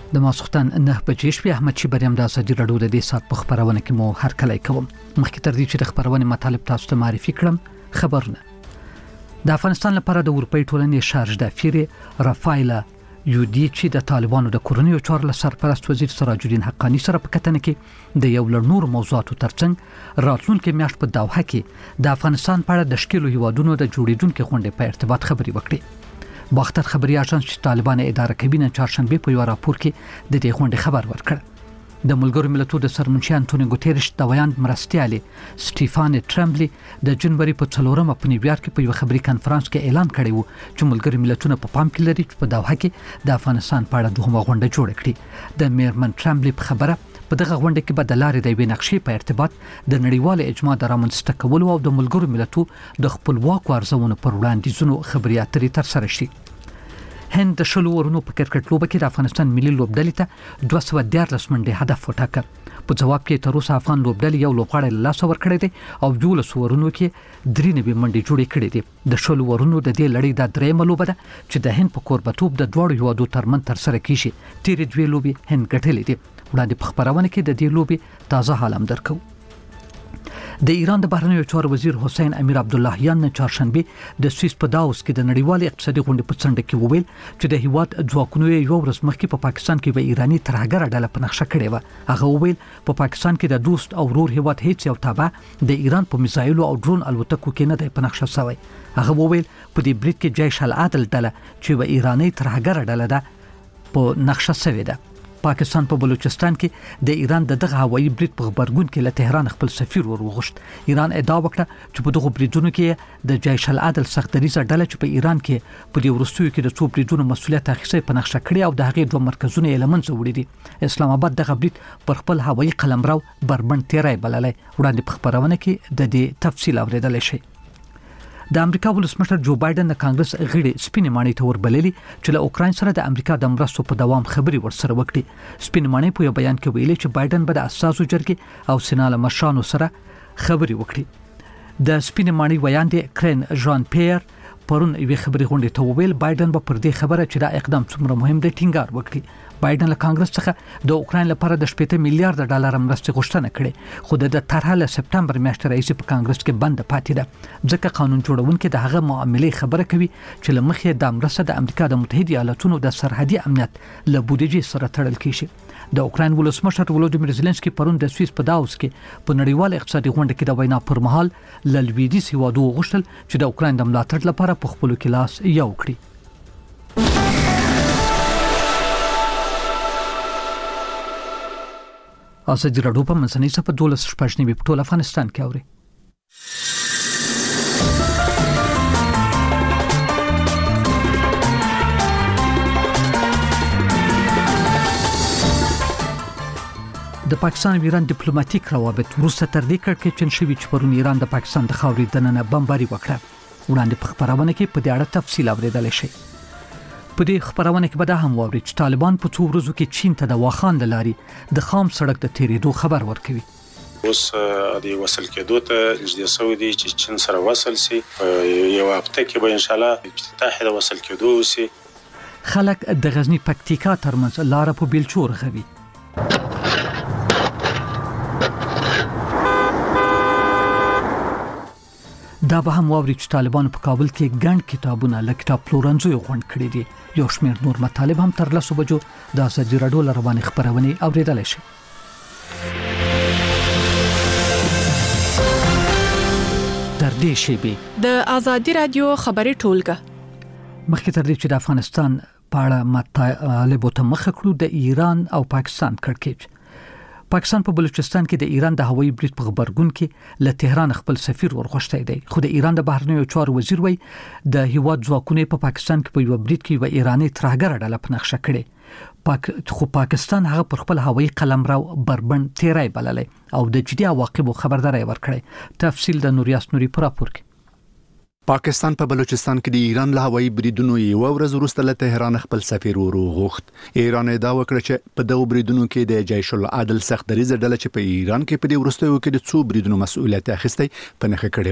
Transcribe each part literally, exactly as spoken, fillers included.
د ماسختن نه بجې شپې احمد چې بریم د ازادي راډیو د دې سات په خبرونه کې مو هر کله کوم مخکې تر دې چې د خبرونه مطالب تاسو ته معرفي کړم خبرونه د افغانستان لپاره د اروپאי ټولنې شارژ د افیر رافایلا یودی چې د طالبانو د کورنیو چارو سرپرست وزیر سراج الدین حقانی سره په کتنه کې د یو لړ موضوعاتو ترڅنګ راتلونکي میاشت په دوحه کې د افغانستان په اړه د شکلو هیوادونو د جوړیدونکو غونډې په ارتباط خبري وکړي. باختر خبري اژانس چې طالبان اداره کوي نن چهارشنبه په یو راپور کې د دې غونډې خبر ورکړ. د ملګرو ملتونو د سرمنشي انټونیو ګوتيريش د ویاند مرستيالي سټيفان ټرمبلي د جنوري په څلورمه په نیویارک کې په یو خبري کانفرنس کې اعلان کړی وو چې ملګرو ملتونو په پام کې لري چې په دوحه کې د افغانستان په اړه دوهمه غونډه جوړه کړي. د میرمن ټرمبلي په خبره په دغه غونډه کې به د لارې د وینې نقشې په ارتباط د نړیوال اجماع د رامنځته کولو او د ملګرو ملتونو د خپلواک ارزونو پر وړاندیزونو خبري اترې تر سره شي. هند د شلو ورونو په کرکټ لوبه کې د افغانستان ملي لوبډلې ته دوه سوه دیارلس منډې هدف وټاکه. په جواب کې تر اوسه افغان لوبډلې یو لوبغاړی له لاسه ورکړی دی او جولس ورونو کې درې نوي منډې جوړې کړې دي. د شلو ورونو د دې لړۍ د درېمه لوبه ده چې د هند په کوربتوب د دوړو هیوادو ترمن تر سره کیږي. تیرې دوه لوبې هند ګټلې دي. وړاندې په خبرونه کې د دې لوبې تازه حال هم درکو. د ایران د بهرنیو چارو وزیر حسین امیر عبداللهیان نن چهارشنبه د سویس په داوس کې د نړیوال اقتصادي غونډې په څنډه کې وویل چې د هیواد ځواکونو یو ورځ مخکې په پاکستان کې به ایرانی ترهګر ډله په نقشه کړې و. هغه وویل په پاکستان کې د دوست او ورور هیواد هیڅ یو تابع د ایران په میزایلو او ډرون الوتکو کې نه دی په نقشه شوی. هغه وویل په دې برید کې جیش العدل ډله چې و ایرانی ترهګر ډله ده په نقشه شوی ده. پاکستان په بلوچستان کې د ایران د دغه هوایي برید په خبرګون کې له تهران خپل سفیر ور وغوښت. ایران ادعا وکړه چې په دغه بریدونو کې د جیش العدل سختدریزه ډله چې په ایران کې په دې وروستیو کې د څو بریدونو مسؤلیت اخیستی په نقشه کړی او د هغې دوه مرکزونه یې له منځه وړي دي. اسلام آباد دغه برید پر خپل هوایي قلمرو بربند تیری بللی. وړاندې په خبرونه کې د دې تفصیل اوریدلی شئ. د امریکا ولسمشر جو بایدن د کانګرس غړي سپینې ماڼۍ ته وربللي چې له اوکراین سره د امریکا د مرستو په دوام خبري ورسره وکړي. سپینې ماڼۍ په یو بیان کې ویلي چې بایدن به د اساسو جرګې او سنا له مشرانو سره خبري وکړي. د سپینې ماڼۍ ویاند کرن ژان پیر پرون یوه خبري غونډې ته وویل بایدن به پر دې خبره چې دا اقدام څومره مهم دی ټینګار وکړي. بایدن له کانګرس څخه د اوکراین لپاره د شپږ میلیارډ ډالر مرستې غوښتنه کړې خو د طرحه له سپټمبر میاشتې راځي په کانګرس کې بند پاتې ده ځکه قانون جوړونکي د هغه معاملې خبره کوي چې له مخې د مرسته د امریکا د متحده ایالاتونو د سرحدي امنیت له بودیجې سره تړل کیږي. د اوکراین ولسمشر ولودیمیر زيلنسکي پرون د سویس په داوس کې په نړیوال اقتصادي غونډه کې د وینا پر مهال له لویدیځ هیوادو غوښتل چې د اوکراین د ملاتړ لپاره په خپل کې لاس یو کړي. ازادي راډیو په منځنۍ صفحه دولس شپږ نیمه په ټول افغانستان کې اوري. د پاکستان او ایران ډیپلوماټیک روابط وروسته تر دې کړکېچن شوي چې پرون ایران د پاکستان د خاورې دننه بمباري وکړه. وړاندې په خبرونه کې په دې اړه تفصیل اوریدلی شئ. په دې خبرونه کې به دا هم واورئ چې طالبان په څو ورځو کې چین ته د واخان له لارې د خام سړک د تیریدو خبر ورکوي. اوس د وصل کېدو ته نږدې شوی دی چې چین سره وصل شي. یو هفته کې به ان شاء الله افتتاح د وصل کېدو وشي. خلک د غزنی پکتیکا ترمنځ لار په بیلچو رغوي. دا به هم واوري چې طالبانو په کابل کې ګڼ کتابونه له کتاب پلورنځیو غونډ کړي دي. یو شمېر نور مطالب هم تر لسو بجو د ازادي راډیو له روانې خپرونې اوریدلی شي. تر دې شیبې د ازادي راډیو خبري ټولګه مخکې تر دې چې د افغانستان په اړه مطالبو ته مخه کړو د ایران او پاکستان کړکېچ. پاکستان په بلوچستان کې د ایران د هوایي برید په خبرګون کې له تهران خپل سفیر ورغوښتی دی خو د ایران د بهرنیو چارو وزیر وای د هیواد ځواکونه په پاکستان کې په یو برید کې و ایرانی ترهګر ډله په نقشه کړي. پاک خو پاکستان هغه پر خپل هوایي قلمرو بربند تیری بللی او د جدي عواقبو خبرداري ورکړي. تفصیل د نوریاس نوري پر راپور کې. پاکستان په بلوچستان کې د ایران له هوایي بریدونو یو ورځ وروسته له تهران خپل سفیر وروغوښت. ایران ادعا وکړه چې په دغه بریدونو کې د جیش العدل سختدریزه ډله چې په ایران کې په دې وروستیو کې د څو بریدونو مسؤلیت اخیستی په نخښه کړې و.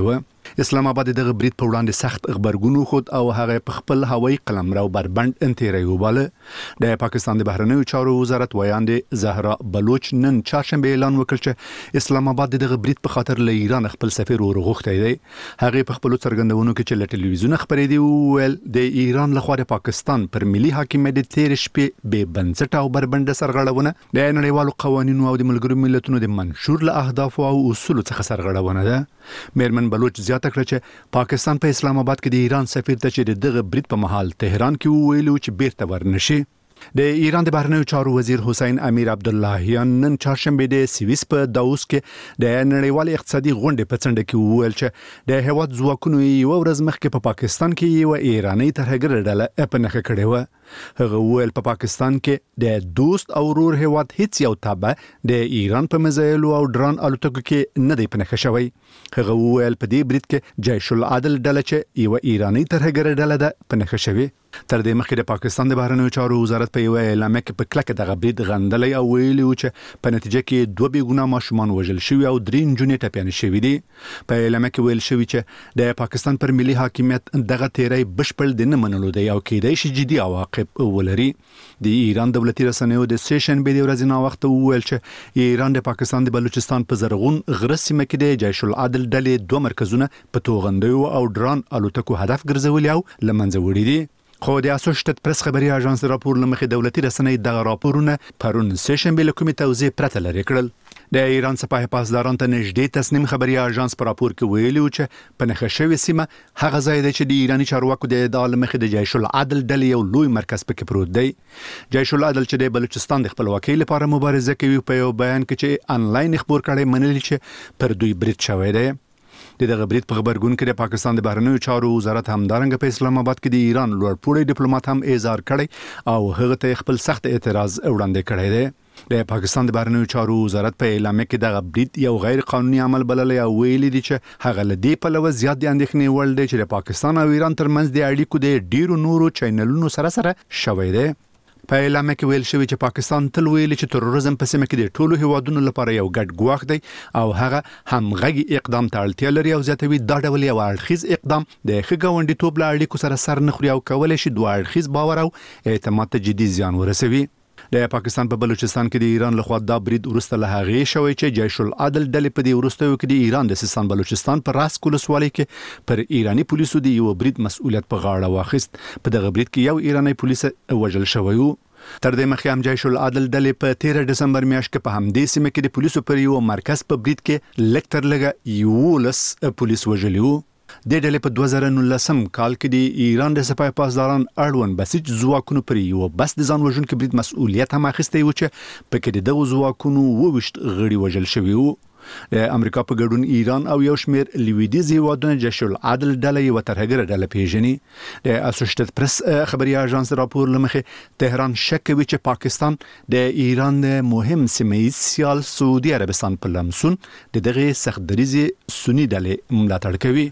اسلام آباد دغه برید په وړاندې سخت خبرګون خود او هغه په خپل هوایي قلمرو بربند انتری وباله. د پاکستان د بهرنیو چارو وزارت ویاندې زهرا بلوچ نن چهارشنبه اعلان وکړ چې اسلام آباد دغه برید په خاطر له ایران خپل سفیر ورغوښتی دی. هغه په خپل څرګندونو کې چې له ټلویزیون خبرې دی ویل د ایران لخوا د پاکستان پر ملي حاکمیت د تیر شپې به بنسټ او بربند سرغړونه د نړیوالو قوانینو او د ملګرو ملتونو د منشور له اهداف او اصول څخه سرغړونه ده. میرمن بلوچ زیاته کړه چې پاکستان په اسلام آباد کې د ایران سفیر ته چې دغه برید په محل تهران کې ویلو چې بیرته ورنشي. د ایران د بهرنیو چارو وزیر حسین امیر عبداللهیان نن چهارشنبه د سویس په داووس کې د نړیوال اقتصادي غونډې په څنډه کې وویل چې د هیواد ځواکونو یو ورځ مخکې په پاکستان کې یو ایرانی ترهګر ډله په نښه کړې و. هغه ویل په پاکستان کې د دوست او ورور هیواد هیڅ یو تابع د ایران په مزایلو او ډرون الوتکو کې نه دی په نښه شوی. هغه ویل په دې برید کې جیش العدل ډله چې یو ایرانی ترهګر ډله ده په نښه شوی. تر دې مخکې د پاکستان د بهرنیو چارو وزارت په یو اعلامیه کې په کلکه دغه برید غندلی او ویلي و چې په نتیجه کې دوه بېګناه ماشومان وژل شوي او درې نجونې ټپیانې شوي دي. په اعلامیه کې ویل شوي چې د پاکستان پر ملي حاکمیت دغه تیری بشپړ د نه منلو دی او کېدای شي جدي عواقب ولري. د ایران دولتي رسنیو د سیشن به د ورځې نا وخت وویل چې ایران د پاکستان د بلوچستان په زرغون غره سیمه کې د جیش العدل ډلې دوه مرکزونه په توغندیو او ډرون الوتکو هدف ګرځولي او له منځه وړي دي. خو د اسوشییټډ پریس خبري اژانس راپور لمخې دولتي رسنۍ دغه راپورونه پرون سیشن به له کومې توضیح پرته لري کړل. د ایران سپاه پاسداران ته نږدې تسنیم خبري اژانس په راپور کې ویلي و چې په نښه شوې سیمه هغه ځای دی چې د ایرانی چارواکو د ادعا لمخې د جیش العدل ډلې یو لوی مرکز پکې پروت دی. جیش العدل چې د بلوچستان د خپلواکۍ لپاره مبارزه کوي په یو بیان کې چې انلاین خبر کړي منلي چې پر دوی برید شوی دی. د دغه برید په خبرګون کې د پاکستان د بهرنیو چارو وزارت همدارنګه په اسلام آباد کې د ایران لوړپوړی ډیپلوماټ هم اظهار کړی او هغه ته خپل سخت اعتراض وړاندې کړی دی. د پاکستان د بهرنیو چارو وزارت په اعلامیه کې دغه برید یو غیر قانوني عمل بللی او ویلي دي چې هغه له دې پلوه زیات د اندېښنې وړ دی چې د پاکستان او ایران ترمنځ د اړیکو د ډیرو نورو چینلونو سره سره شوی دی. په اعلامیه کې ویل شوی چې پاکستان تل ویلي چې تروریزم په سیمه کې د ټولو هیوادونو لپاره یو ګډ ګواښ دی او هغه همغږي اقدام ته اړتیا لري او زیاتوي دا ډول یو اړخیز اقدام د ښه ګاونډیتوب له اړیکو سره سر نه خوري او کولی شي دوه اړخیز باور او اعتماد ته جدي زیان ورسوي. د پاکستان په بلوچستان کې د ایران لخوا دا برید وروسته له هغې شوی چې جیش العدل ډلې په دې وروستیو کې د ایران د سیستان بلوچستان په راسک ولسوالۍ کې پر ایرانی پولیسو د یو برید مسؤلیت په غاړه واخیست. په دغه برید کې یو ایرانی پولیس وژل شوی و. تر دې مخکې هم جیش العدل ډلې په تیره ډسمبر میاشت کې په همدې سیمه کې د پولیسو پر یو مرکز په برید کې لږ تر لږه یولس پولیس وژلي وو. د ډلې په دوه زره نولسم کال کې د ایران د سپاه پاسداران اړوند بسیج ځواکونو پر یو بس د ځان وژونکي برید مسؤلیت هم اخیستی و چې پکې د دغو ځواکونو اوویشت غړي وژل شوي وو. د امریکا په ګډون ایران او یو شمېر لویدیځ هیوادونه جیش العدل ډله یوه ترهګره ډله پیژني. د اسوشییټډ پریس خبري اژانس راپور لمخې تهران شک کوي چې پاکستان د ایران د مهم سیمه ییز سیال سعودي عربستان په لمسون د دغه سختدریزې سنی ډلې ملاتړ کوي.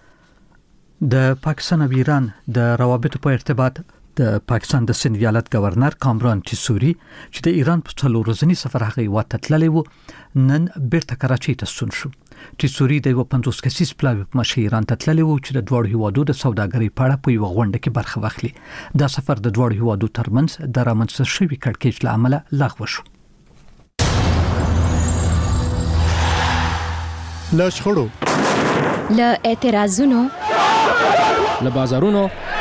د پاکستان او ایران د روابطو په ارتباط د پاکستان د سند ایالت گورنر کامران ټیسوري چې د ایران په څلور ورځني سفر هغه وخت تللی و نن بیرته کراچۍ ته ستون شو. ټیسوري د یو پنځوس کسیز پلاوي په مشه ایران ته تللی و چې د دواړو هیوادو د سوداګرۍ په اړه په یو غونډه کې برخه واخلي. دا سفر د دواړو هیوادو ترمنځ د رامنځته شوي کړکېچ له امله لغوه شو. له شخړو له اعتراضونو له بازارونو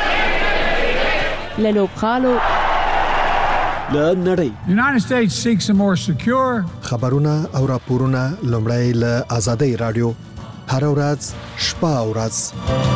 له لوبغالو له نړۍ The United States seeks a more secure خبرونه او راپورونه لومړی له آزادۍ رادیو هر ورځ شپه او ورځ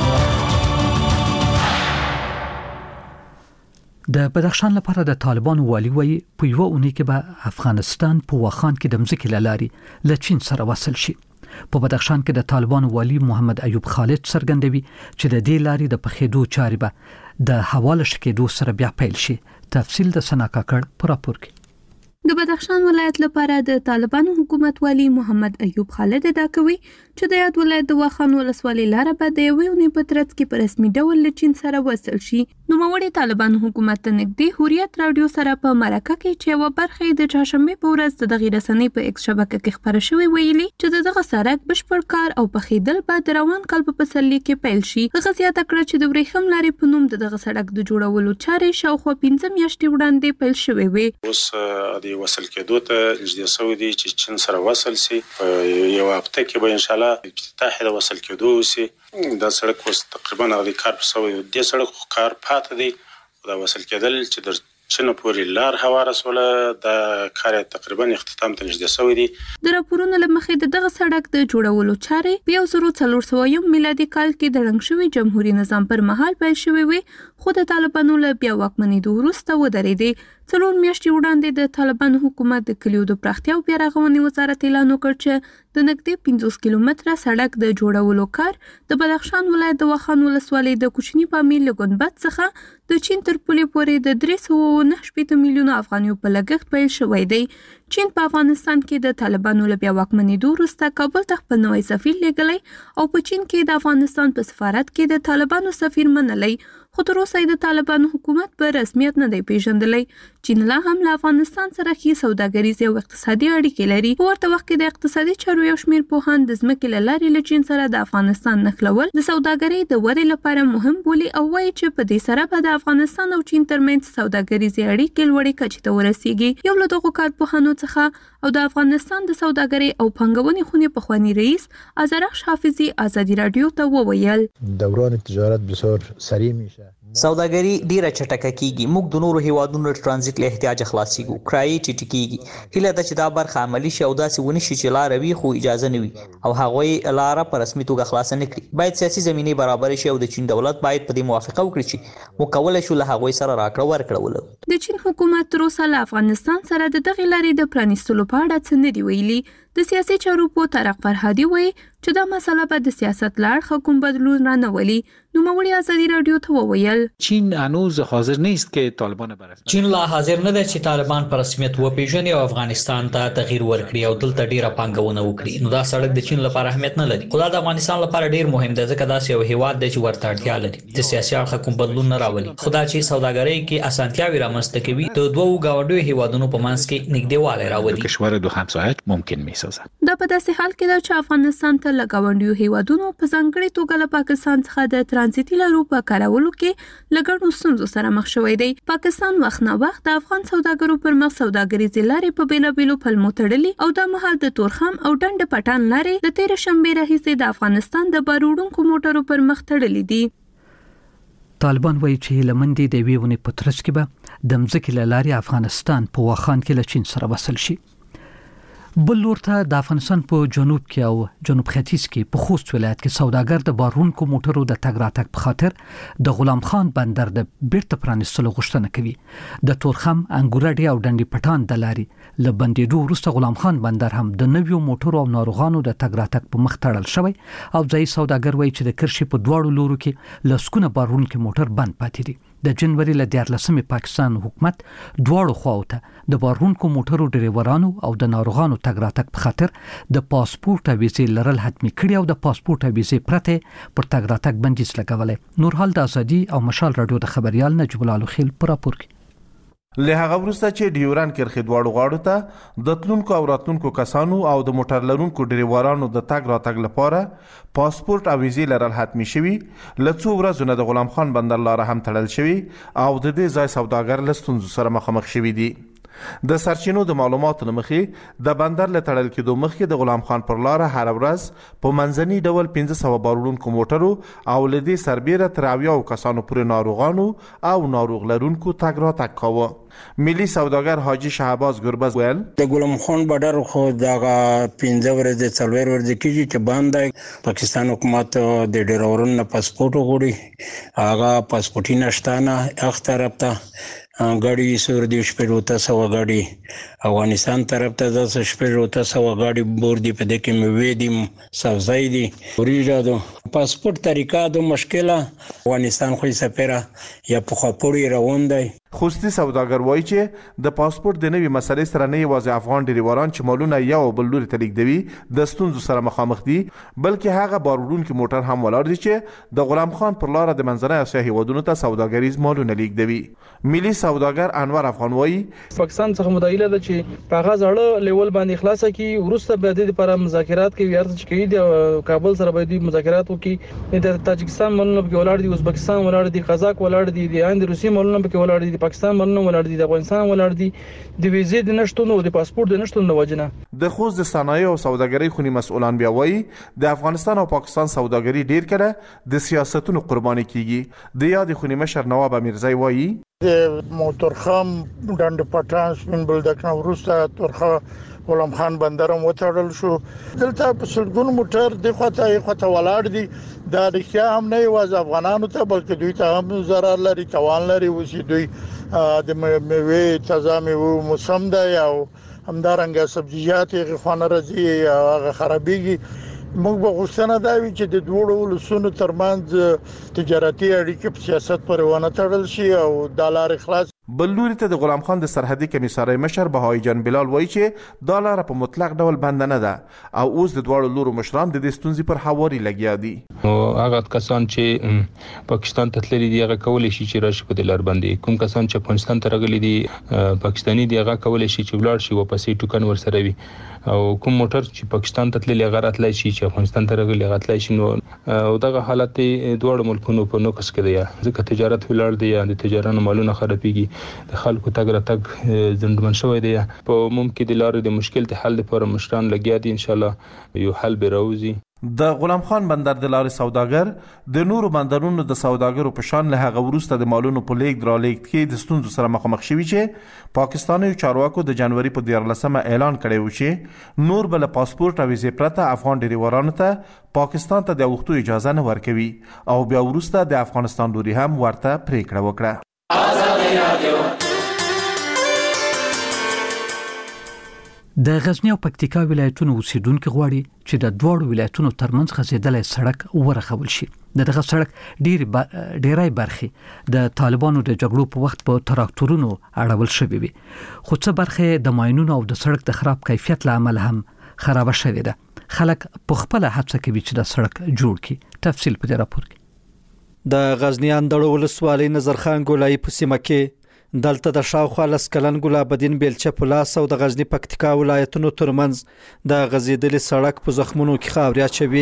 د بدخشان لپاره د طالبانو والی وایي په یو اونۍ کې به افغانستان په واخان کې د مځکې له لارې له چین سره وصل شي. په بدخشان کې د طالبانو والی محمد ایوب خالد څرګندوي چې د دې لارې د پخېدو چارې به د حواله شکېدو سره بیا پیل شي. تفصیل د سنا کاکړ په راپور کې. د بدخشان ولایت لپاره د طالبانو حکومت والی محمد ایوب خالد ادعا کوي چې د یاد ولایت د واخان ولسوالۍ لاره به د یوې اونۍ په ترڅ کې په رسمي ډول له چین سره وصل شي. نوموړي طالبانو حکومت ته نږدې حریت رادیو سره په مرکه کې چې یوه برخه د چهارشنبه په ورځ د دغې رسنۍ په ایکس شبکه کې خپره شوې ویلي چې دغه سړک بشپړ کار او پخېدل به د روان کال په پسرلي کې پیل شي. هغه زیاته کړه چې د ورېښم لارې په نوم د دغه سړک د جوړولو چارې شاوخوا پنځه میاشتې وړاندې پیل شوې وې. اوس د وصل کېدو ته نږدې شوی دی چې چین سره وصل سي. یو هفته کې به ان شاء الله افتتاح د وصل کېدو وسي. دا سړک اوس تقریبا هغه کار په سوی دی. سړک کار پاتې دی. دا وصل کېدل چې در چنه پورې لار هواره سوله دا کار تقریبا اختتام ته نږدې شوی دی. د راپورونو له مخې د دغه سړک د جوړولو چارې په یو زر څلور سوه یم میلادي کال کې د ړنګ شوي جمهوریت نظام پر مهال پیل شوې وې، خو د طالبانو له بیا واکمنېدو وروسته ودرېدې. څلور میاشتې وړاندې د طالبانو حکومت د کلیو د پراختیا او بیا رغونې وزارت اعلان وکړ چې د نږدې پنځوس کیلومتره سړک د جوړولو کار د بدخشان ولایت د واخان ولسوالۍ د کوچني پامیر له ګنبد څخه د چین تر پولې پورې د درې سوه نهه شپېته میلیونو افغانیو په لګښت پیل شوی دی. چین په افغانستان کې د طالبانو له بیا واکمنېدو وروسته کابل ته خپل نوی سفیر لېږلی او په چین کې د افغانستان په سفارت کې د طالبانو سفیر منلی، خو تر اوسه د طالبانو حکومت په رسمیت نه دی پیژندلی. چین لا هم له افغانستان سره ښې سوداګریزې او اقتصادي اړیکې لري. په ورته وخت کې د اقتصادي چارو یو شمېر پوهان د ځمکې له لارې له چین سره د افغانستان نښلول د سوداګرۍ د ودې لپاره مهم بولي او وایي چې په دې سره به د افغانستان او چین ترمنځ سوداګریزې اړیکې لوړې کچې ته ورسیږي. یو له دغو کارپوهانو څخه او د افغانستان د سوداګرۍ او پانګونې خونې پخوانی رئیس آذرخش حافظي ازادي رادیو ته وویل دوران تجارت بسیار سریع میشه. سوداګري ډیره چټکه کیږي. موږ د نورو هیوادونو ترانزیت له احتیاج خلاصيږو. کرایي ټیټ کیږي. هیله ده چې دا برخه عملی شي او داسې ونی شي چې لار وي خو اجازه نه وي او هغه لار په رسمي توګه خلاص نه کړي. باید سیاسي زمینه برابر شي او د چین دولت باید په دې موافقه وکړي چې مکول شو له هغه سره راکړه ورکړه ول. د چین حکومت تر اوسه له افغانستان سره د دغې لارې د پرانیستلو په اړه څه نه دی ویلي. د سیاسي چارو په طارق فرهادي وایي چې دا مسله به د سیاست لاړ کوم بدلون را نه ولي. نوموړي ازادي رادیو ته وویل چین هنوز حاضر نیست که طالبان برسن. چین لا حاضر نه ده چې طالبان په رسمیت وپیژني او افغانستان ته تغییر ورکړي او دلته ډیره پانګونه وکړي. نو دا سړک د چین لپاره اهمیت نه لري. خو دا د افغانستان لپاره ډیر مهم دی ځکه دا یو هیواد دی چې ورته اړتیا لري. د سیاسي اړخ کوم بدلون نه راولي. خدا چې سوداګرۍ کې اسانتیاوي رامنځته کوي د دوو گاونډیو هیوادونو په منځ کې نږدېوالی راولي. کشور دو همسایه ممکن میسازد. دا په داسې حال کې ده چې افغانستان ته له ګاونډیو هیوادونو په ځانګړې توګه له پاکستان څخه د ترانزیتي لارو په کارولو کې له ګڼو ستونزو سره مخ شوی دی. پاکستان وخت نه وخت د افغان سوداګرو پر مخ سوداګریزې لارې په بېلابېلو پلمو تړلي او دا مهال د تورخم او ډنډ پټان لارې د تېرې شنبې راهیسې د افغانستان د بار وړونکو موټرو پر مخ تړلي دي. طالبان وایي چې لمندې د یوې ونې په ترڅ کې به د مځکې له لارې افغانستان په واخان کې له چین سره وصل شي. بل ورته د افغانستان په جنوب کې او جنوب ختیځ کې په خوست ولایت کې سوداګر د بارونکو موټرو د تګ راتګ په خاطر د غلام خان بندر د بیرته پرانیستلو غوښتنه کوي. د تورخم انګورډي او ډنډي پټان د لارې له بندېدو وروسته غلام خان بندر هم د نویو موټرو او ناروغانو د تګ راتګ په مخ تړل شوی او ځایي سوداګر وایي چې د کرشي په دواړو لورو کې لسکونه بارونکو موټر بند پاتې دي. د جنوري له دیارلسمې پاکستان حکومت دواړو خواو ته د بارونکو موټرو ډریورانو او د ناروغانو تګ راتګ په خاطر د پاسپورت او ویزې لرل حتمي کړي او د پاسپورت او ویزې پرته پر تګ راتګ بندیز لګولای. نورحال د ازادي او مشال رادیو د خبريال نجیب الله خیل پر راپور کوي. له هغه وروسته چې ډیوران کرخې دواړو غاړو ته د تلونکو او راتلونکو کسانو او د موټر لرونکو ډریورانو د تګ راتګ لپاره پاسپورت او ویزې لرل حتمي شوي، له څو ورځو نه د غلام خان بندر لاره هم تړل شوي او د دې ځای سوداګر له ستونزو سره مخامخ شوي دي. د سرچینو د معلوماتو له مخې د بندر له تړل کېدو مخکې د غلام خان پر لاره هر ورځ په منځني ډول پنځه سوه بار وړونکو موټرو او له دې سربیره تر اویاو کسانو پورې ناروغانو او ناروغ لرونکو تګ راتګ کاوه. ملي سوداګر حاجي شهباز ګربز ویل د غلام خان بندر خو دغه پنځه ورځې څلور ورځې کېږي چې بند دی. پاکستان حکومت د ډریورونو پاسپورت غواړي، هغه پاسپورت نشته نه. اخ طرف ته गाड़ी سور دی شپږ وته سو गाड़ी افغانستان طرف ته د شپږ وته سو गाड़ी بور دی په دې کې مې دي سبزی دي وريجا دو پاسپورت طریقه دو مشکله افغانستان خو سفره یا په خپوري روان دی. خوستي سوداګر وایي چې د پاسپورت د نوي مسلې سره نه یوازې افغان ډریوران چې مالونه یو بل لوري ته لیږدوي د ستونزو سره مخامخ دي، بلکې هغه بار وړونکي موټر هم ولاړ دي چې د غلام خان پر لاره د منځنۍ اسیا هیوادونو ته سوداګریز مالونه لیږدوي. ملي سوداګر انور افغان وایي پاکستان څخه مدایله ده چې په هغه ځړه لیول باندې خلاصه کی ورسته به د لپاره مذاکرات کوي، ارڅ کوي د کابل سره به د مذاکرات وکړي. د تاجکستان مالونه به ولاړ دي، ازبکستان ولاړ دي، قزاق ولاړ دي، د هند روسي مالونه به ولاړ دي، د پاکستان مالونه ولاړ دي، د افغانستان ولاړ دي. د ویزې د نشټون او د پاسپورت د نشټون د وجنه د خوست د صنایع او سوداګرۍ خونی مسؤلان بیا وایي د افغانستان او پاکستان سوداګري ډیر کړه د سیاستونو قرباني کیږي. د یاد خونی مشر نواب امیرزای وایي د موټرخم ډنډ پټان سپین بلدک نورسته ترخه غلام خان بندرم وتړل شو. دلته په سلګون موټر د خواته خواته ولاړ دي. دا رښتیا هم نه یوازې افغانانو ته بلکې دوی ته هم ضرر لري، توان لري. وسی دوی د میوه تازه میوه موسم دی او همدارنګه سبزیجات یې خوانه راځي هغه خرابېږي. موږ به غوښتنه دا وي چې د دوه ولسونو ترمنځ تجارتي اړیکې په سیاست پورې ونه تړل شي او د لارې خلاص. بل لوري ته د غلام خان د سرحدي کمیسارۍ مشر بهاي جان بلال وایي چې دا لاره په مطلق ډول بند نه ده او اوس د دواړو لورو مشران د دې ستونزې پر هواري لګیا دي. او هغه کسان چې پاکستان ته تللي دي هغه کولای شي چې راشي په لار باندې، کوم کسان چې افغانستان ته راغلي دي پاکستاني دي هغه کولای شي چې ولاړ شي واپسې ټوکن ورسره وي، او کوم موټر چې پاکستان ته تللي هغه راتلای شي چې افغانستان ته راغلي هغه تلای شي. نو او دغه حالت دواړو ملکونو په نوکس کې دی، ځکه تجارت ولاړ دی، د تجارانو مالونه خرابېږي، د خلکو تګ راتګ زندمن شوی دی. په ممکن د لارې د مشکل د حل لپاره مشران لګیا دي، ان شاء الله یو حل به راوځي. د غلام خان بندر د لارې سوداګر د نورو بندرونو د سوداګرو په شان له هغه وروسته د مالونو په لیږد رالېږد کې د ستونزو سره مخامخ شوي چې پاکستاني چارواکو د جنوري په دیارلسمه اعلان کړی و چې نور به له پاسپورت او ویزې پرته افغان ډریورانو ته پاکستان ته د اوښتو اجازه نه ورکوي، او بیا وروسته د افغانستان لوري هم ورته پریکړه وکړه. د غزنی او پکتیکا ولایتونو اوسیدونکو غواړي چې د دوړو ولایتونو ترمنځ غځېدلې سړک ورخول شي. دغه سړک ډېر ډېرای برخې د طالبانو د جګړو په وخت په تراکتورونو اړول شوې وي، خو څه برخې د ماینونو او د سړک د خراب کیفیت له امله هم خراب شوې ده. خلک په خپل هڅه کوي چې د سړک جوړ کړي. تفصیل په دې راپور کې. د غزنی اندړو ولسوالۍ نظرخان ګولای په سیمه کې دلته د شاوخوا لس کلن ګلاب الدین بیلچه په لاس او د غزنی پکتیکا ولایتونو ترمنځ د غزیدلې سړک په زخمونو کې خاورې اچوي.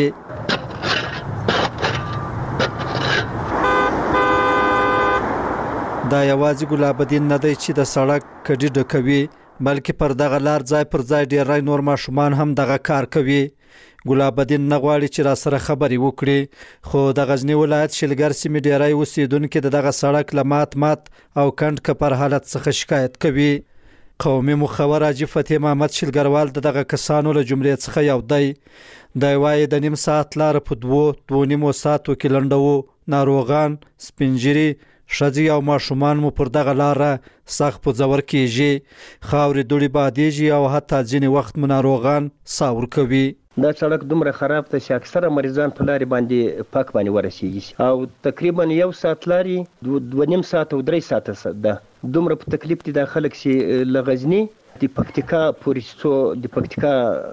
دا یوازې ګلاب الدین نه دی چې د سړک کډي ډکوي، بلکې پر دغه لار ځای پر ځای ډیری نور ماشومان هم دغه کار کوي. ګلاب الدین نه غواړي چې را سره خبرې وکړي، خو د غزنی ولایت شلګر سیمې ډیری اوسیدونکو د دغه سړک له مات مات او کند کپر حالت څخه شکایت کوي. قومي مخور حاجی فتح محمد شلګروال دغه کسانو له جملې څخه یو دی. د وای د نیم ساعت لار په دوه دوه نیمو ساعتو کې لنډو، ناروغان، سپینجری، شذي او ماشومان مو پر دغه لار سخت په زور کېږي. خاورې دوړي بادېږي او حتی ځینې وخت مو ناروغان ساور کوي. دا سړک دومره خراب ته چې اکثره مریضان په لارې باندې پاک باندې ورسیږي او تقریبا یو ساعت لارې دوه نیم ساعت او درې ساعته ده. دومره په تکلیف دي دا خلک چې له غزني د پکتیکا پورې څو د پکتیکا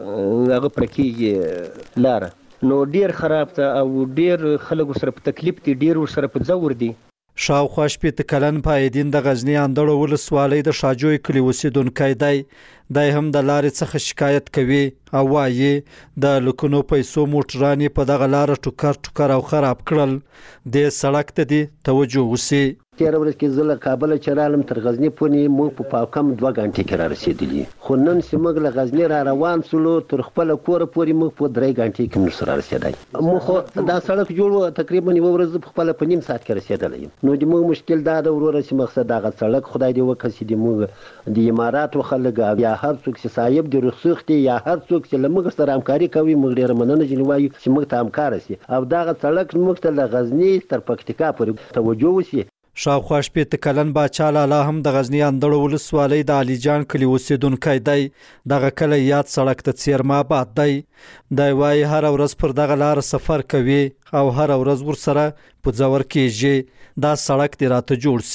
هغه پر کېږي لاره، نو ډیر خراب ده او ډیر خلک سره په تکلیف دي، ډیر ورسره په ځور دي. شاوخوا شپېته کلن پایدین د غزنی اندړو ولسوالۍ د شاجوی کلي اوسیدونکی دی. دی هم د لارې څخه شکایت کوي او وایي د لکونو پیسو موټرانې په دغه لاره ټوکر ټوکر او خراب کړل. د سړک ته دې توجه وشي. تیر ورځ کې زه له کابل چې رالم تر غزنی پورې موږ په پاکم دوه غنټې کې را رسېدلي، خو نن چې موږ له غزنی را روان سولو تر خپل کور پورې موږ په درې غنټې کې موږ سره رسېدای. موږ دا سړک جوړ تقریبا یو ورځ په خپل په نیم ساعت کې رسېدلی. نو د موږ مشکل دا د وروره چې مقصد دا سړک خدای دې وکړي چې موږ د اماراتو خلک یا هر څوک چې صاحب د رخصت یا هر څوک چې لمغ سره همکاري کوي موږ ډېر مننه جنوایو چې موږ ته همکار شي او دا سړک موږ ته له غزنی تر پکتیکا پورې توجه وشي. شاوخوا شپېته کلن باچا لالا هم د غزنی اندړو ولسوالۍ د علي جان کلي اوسیدونکی دی. دغه کلی یاد سړک ته څیرما آباد دی. دی وایي هره ورځ پر دغه لار سفر کوي او هره ورځ ورسره په ځور کېږي. دا سړک دې راته جوړ سي.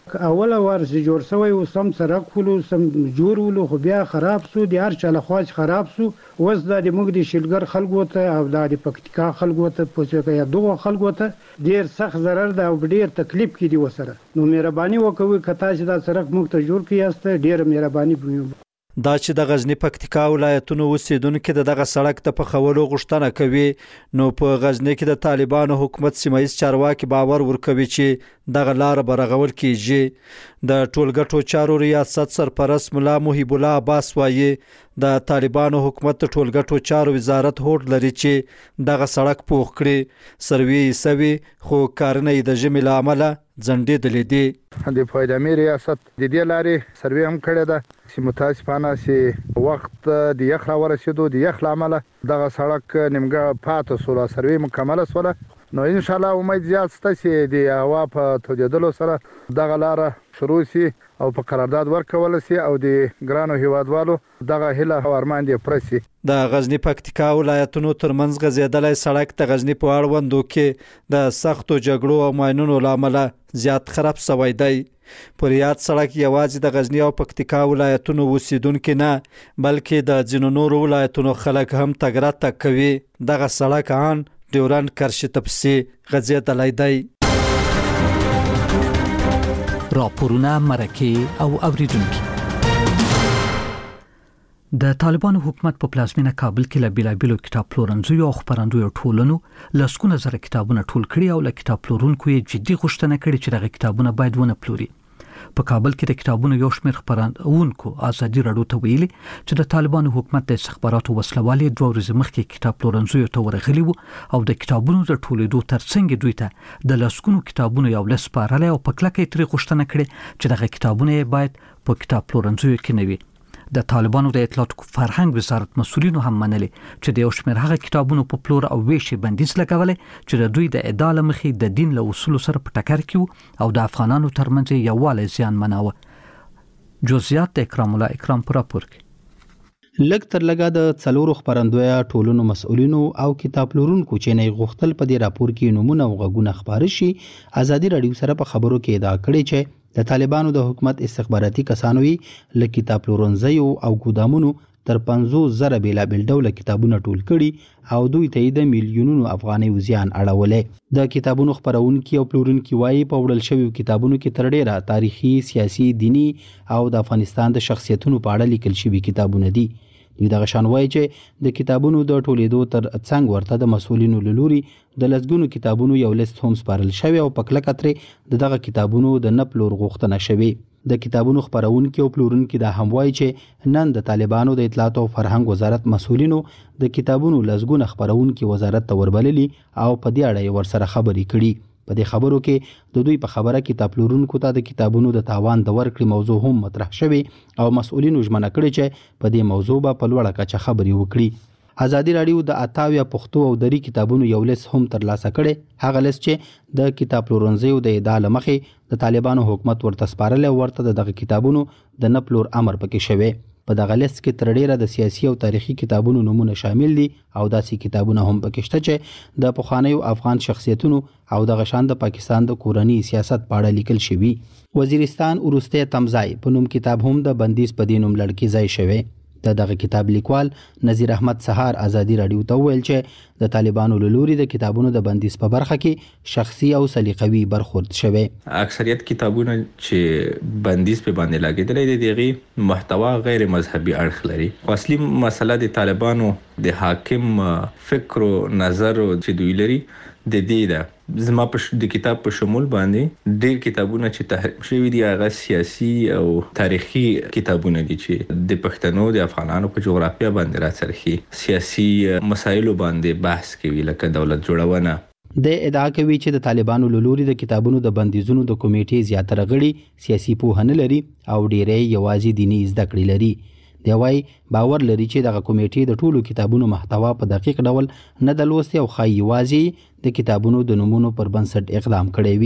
اوله ورسې جوړ شوی او سم سرک ولو سم جوړ ولو خو بیا خراب سو د هر چا له خواج خراب سو وس د موږ د شلګر خلکو ته او د پکتیکا خلکو ته پوسه یا دوه خلکو ته ډیر سخت ضرر ده او ډیر تکلیف کې دی وسره نو مهرباني وکوي کته چې دا سرک موږ ته جوړ کیاست ډیر مهرباني وکړئ دا چې د غزنی پکتیکا ولایتونو اوسیدونکو د دغه سړک ته په خولو غوښتنه کوي نو په غزنی کې د طالبانو حکومت سیمایي چارواکي باور ورکوي چې دغه لار برغول کیږي د ټولګټو چارو ریاست سرپرست مولا محیب الله عباس وایي د طالبانو حکومت د ټولګټو چارو وزارت هوډ لري چې دغه سړک پوخ کړي سروي سوي خو کارنه د جمی لامل ځنډې دلې دي د فایدامي ریاست د دې لارې سروي هم کړی ده چې متاسفانه چې وخت د یخ را ورسېدو د یخ لامل دغه سړک نیمګړه پاتې سوله سروي مکمله سوله نو ان شاء الله امید زیات شته چې د هوا په تجدیدولو سره دغه لار شروع شي او په قرارداد ورکول شي او د ګرانو هیوادوالو دغه هله او ارمان دی پرسي د غزنی پکتیکا ولایتونو ترمنځ غزیدلای سړک د غزنی په اړوندو کې د سختو جګړو او ماینونو لامل زیات خراب شوی دی پر یاد سړک یوازې د غزنی او پکتیکا ولایتونو اوسیدونکو نه بلکې د ځینو نورو ولایتونو خلک هم تګ راتګ کوي دغه سړک ان ډیورند کرښې تپسي غزیدلای دی راپورونه مرکه او اوریدونکو د طالبانو حکومت په پلازمینه کابل کې له بیلابیلو کتاب پلورنځیو او خبرندویو ټولنو لسکونه زره کتابونه ټول کړي او له کتاب پلورونکو یې جدي غوښتنه کړې چې دغه کتابونه باید ونه پلوري په کابل کې د کتابونو یو شمېر خبرندونکو ازادي راډیو ته ویلي چې د طالبانو حکومت د استخباراتو وسلوالي دوه ورځې مخکې کتاب پلورنځیو ته ورغلي وو او د کتابونو د ټولېدو ترڅنګ دوی ته د لسکونو کتابونو یو لس سپارلې او په کلکه ترې غوښتنه کړې چې دغه کتابونه باید په کتاب پلورنځیو کې نه وي د طالبانو د اطلاعات فرهنګ وزارت مسؤلینو هم منلي چې د یو شمېر هغه کتابونو په پلور او ویش بندیز لګولې چې د دوی د ادعا لمخې د دین له اصولو سره په ټکر کې او د افغانانو ترمنځ یووالی زیان مناوه جزئیات د اکرام الله اکرام پر راپور کې لږ تر لږه د څلورو خبرندویه ټولنو مسؤلینو او کتاب پلورونکو چې نه غوښتل په دې راپور کې نمونه او غږونه خبري شي ازادي راډیو سره په خبرو کې ادعا کړې چې د طالبانو د حکومت استخباراتي کسانو له کتاب پلورنځیو او ګودامونو تر پنځوس زره بیلابل ډوله کتابونه ټول کړي او دوی ته د میلیونونو افغاني وزیان اړولې د کتابونو خبرونکي او پلورونکي وایي په وړل شویو کتابونو کې تر ډیره تاریخي سیاسي دینی او د افغانستان د شخصیتونو په اړه لیکل شوي کتابونه دي دوی دغه شان وایي چې د کتابونو د ټولېدو تر څنګ ورته د مسؤلینو له لوري د لسګونو کتابونو یو لیست هم سپارل شوی او په کلکه ترې د دغه کتابونو د نه پلور غوښتنه شوې د کتابونو خبرونکي او پلورونکي دا هم وایي چې نن د طالبانو د اطلاعات او فرهنګ وزارت مسؤلینو د کتابونو لسګونه خبرونکي وزارت ته وربللي او په دې اړه ورسره خبرې کړي په دې خبرو کې د دوی په خبره کتاب پلورونکو ته د کتابونو د تاوان د ورکړې موضوع هم مطرح شوی او مسؤلینو ژمنه کړې چې په دې موضوع به په لوړه کچه خبرې وکړي ازادي راډیو د اتاویا پښتو او دری کتابونو یو لیست هم ترلاسه کړي هغه لیست چې د کتاب پلورنځیو د ادعا لمخې د طالبانو حکومت ورته سپارل او ورته دغه کتابونو د نه پلور امر پکې شوی په دغه لیست کې تر ډیره د سیاسي او تاریخي کتابونو نمونه شامل دي او داسې کتابونه هم پکې شته چې د پخوانیو افغان شخصیتونو او د غشان د پاکستان د کورنی سیاست په اړه لیکل شوی وزیرستان ورسته تمځای په نوم کتاب هم د بندیز په دینوم لړکی ځای شوی د دغه کتاب لیکوال نذیر احمد سهار ازادي راډیو ته ویل چې د طالبانو له لوري د کتابونو د بندیز په برخه کې شخصي او سلیقوي برخورد شوی اکثریت کتابونه چې بندیز په باندې لاګیدلې دي دغه محتوا غیر مذهبي اړخ لري اصلي مسله د طالبانو د حاکم فکر او نظر چې دوی لري د دې ده زما په د کتاب په شمول باندې ډېر کتابونه چې تحریم شوي دي هغه سیاسي او تاریخي کتابونه دي چې د پښتنو د افغانانو په جغرافیه باندې راڅرخي سیاسي مسایلو باندې بحث کوي لکه دولت جوړونه د ادعا کوي چې د طالبانو له لوري د کتابونو د بندیزونو د کمیټې زیاتره غړي سیاسي پوهه لري او ډېری یوازې دیني زده کړې لري دی وايي باور لري چې دغه کمیټې د ټولو کتابونو محتوا په دقیق ډول نه د لوستي او خای یوازې د کتابونو د نمونو پر بنسټ اقدام کړی وي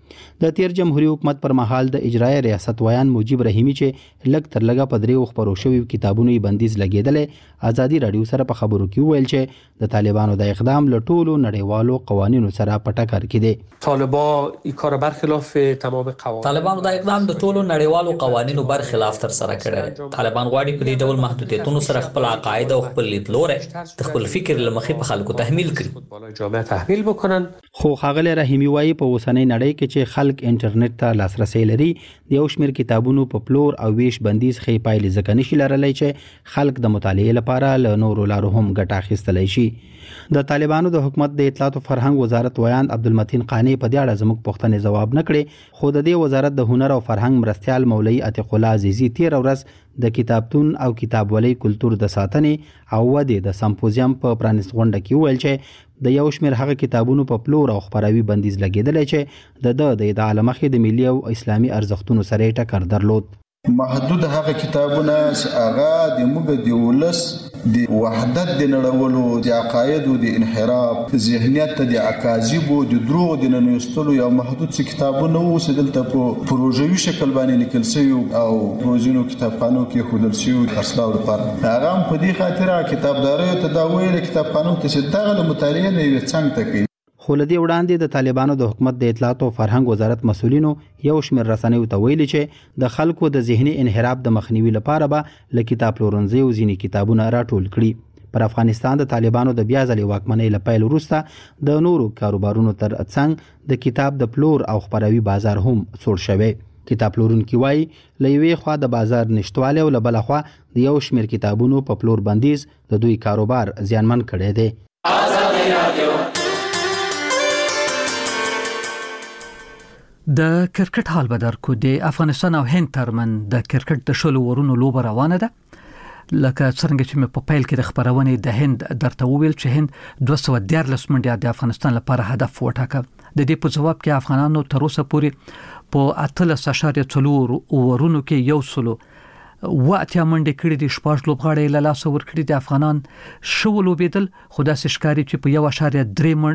د تیر جمهوریت حکومت پر مهال د اجرایي ریاست ویان مجيب رحیمی چې لګ تر لګه په دریو خبرو شوی کتابونو بندیز لګیدل ازادي رادیو سره په خبرو کې ویل چې د طالبانو د اقدام له ټولو نړیوالو قوانینو سره په ټکر کې دي. طالبان این کار برخلاف تمام قوانین طالبانو د اقدام د ټولو نړیوالو قوانینو برخلاف تر سره کړی. طالبان غواړي په دې ډول محدودیتونو سره خپل عقاید او خپل لیدلوري د خپل فکر لمخې په خلکو تحمیل کړي. جامعه تحمیل بکنن. خو ښاغلی رحیمی وایي په اوسنۍ نړۍ کې چې خلک انټرنیټ ته لاسرسي لري د یو شمېر کتابونو په پلور او ویش بندیز خې پایلې ځکه نشي لرلی چې خلک د مطالعې لپاره له نورو لارو هم ګټه اخیستلی شي. د طالبانو د حکومت د اطلاعات او فرهنګ وزارت ویان عبدالمتین قانی په دې اړه زموږ پوښتنې ځواب نه کړې، خو د دې وزارت د هنر او فرهنګ مرستیال مولوي عتیق الله عزیزي تیر ورځ د کتابتون او کتابولۍ کلتور د ساتنې او ودې د سمپوزیم په پرانیست غونډه کې ویل چې د یو شمېر هغه کتابونو په پلور او خپراوي بندیز لګیدلی چې د د د ادعا له مخې د ملي او اسلامي ارزښتونو سره یې ټکر درلود. محدود هغه کتابونه چې هغه د موږ د ولس د وحدت د نړولو د عقایدو د انحراف ذهنیت ته د اکاذیبو د دروغ د ننوستلو یو محدود څه کتابونه وو چې دلته په پروژوي شکل باندې لیکل شوي او پروژینو کتابخانو کې ښودل شوي خرڅلاو لپاره. هغه هم په دې خاطر کتابداریو ته دا ویل کتابخانو ته چې دغه مطالعه نه یو څنګه ته کوي. خو له دې وړاندې د طالبانو د حکومت د اطلاعات او فرهنګ وزارت مسؤلینو یو شمېر رسنیو ته ویلي چې د خلکو د ذهني انحراف د مخنیوي لپاره به له کتاب پلورنځیو ځینې کتابونه راټول کړي. پر افغانستان د طالبانو د بیا ځلې واکمنۍ له پیل وروسته د نورو کاروبارونو تر څنګ د کتاب د پلور او خپراوي بازار هم سوړ شوی. کتاب پلورونکي وایي له یوې خوا د بازار نشتوالی او له بله خوا د یو شمېر کتابونو په پلور بندیز د دوی کاروبار زیانمن کړی دی. د کرکټ حال به درکو. د افغانستان او هند ترمن د کرکټ د شلو ورونو لوبه روانه ده. لکه څنګه چې په پیل کې د خبرونې د هند درته وویل چې هند دوه سوه دیارلس منډې د افغانستان لپاره هدف وټاکه. د دې په جواب کې افغانانو تر اوسه پورې په اتلس اعشاریه څلور ورونو کې یو سلو واتیا منډې کړې دي. شپږ لوبغاړي له لاسه ورکړي دي. افغانان شو لوبېدل خو داسې ښکاري چې په یو اعشاریه درې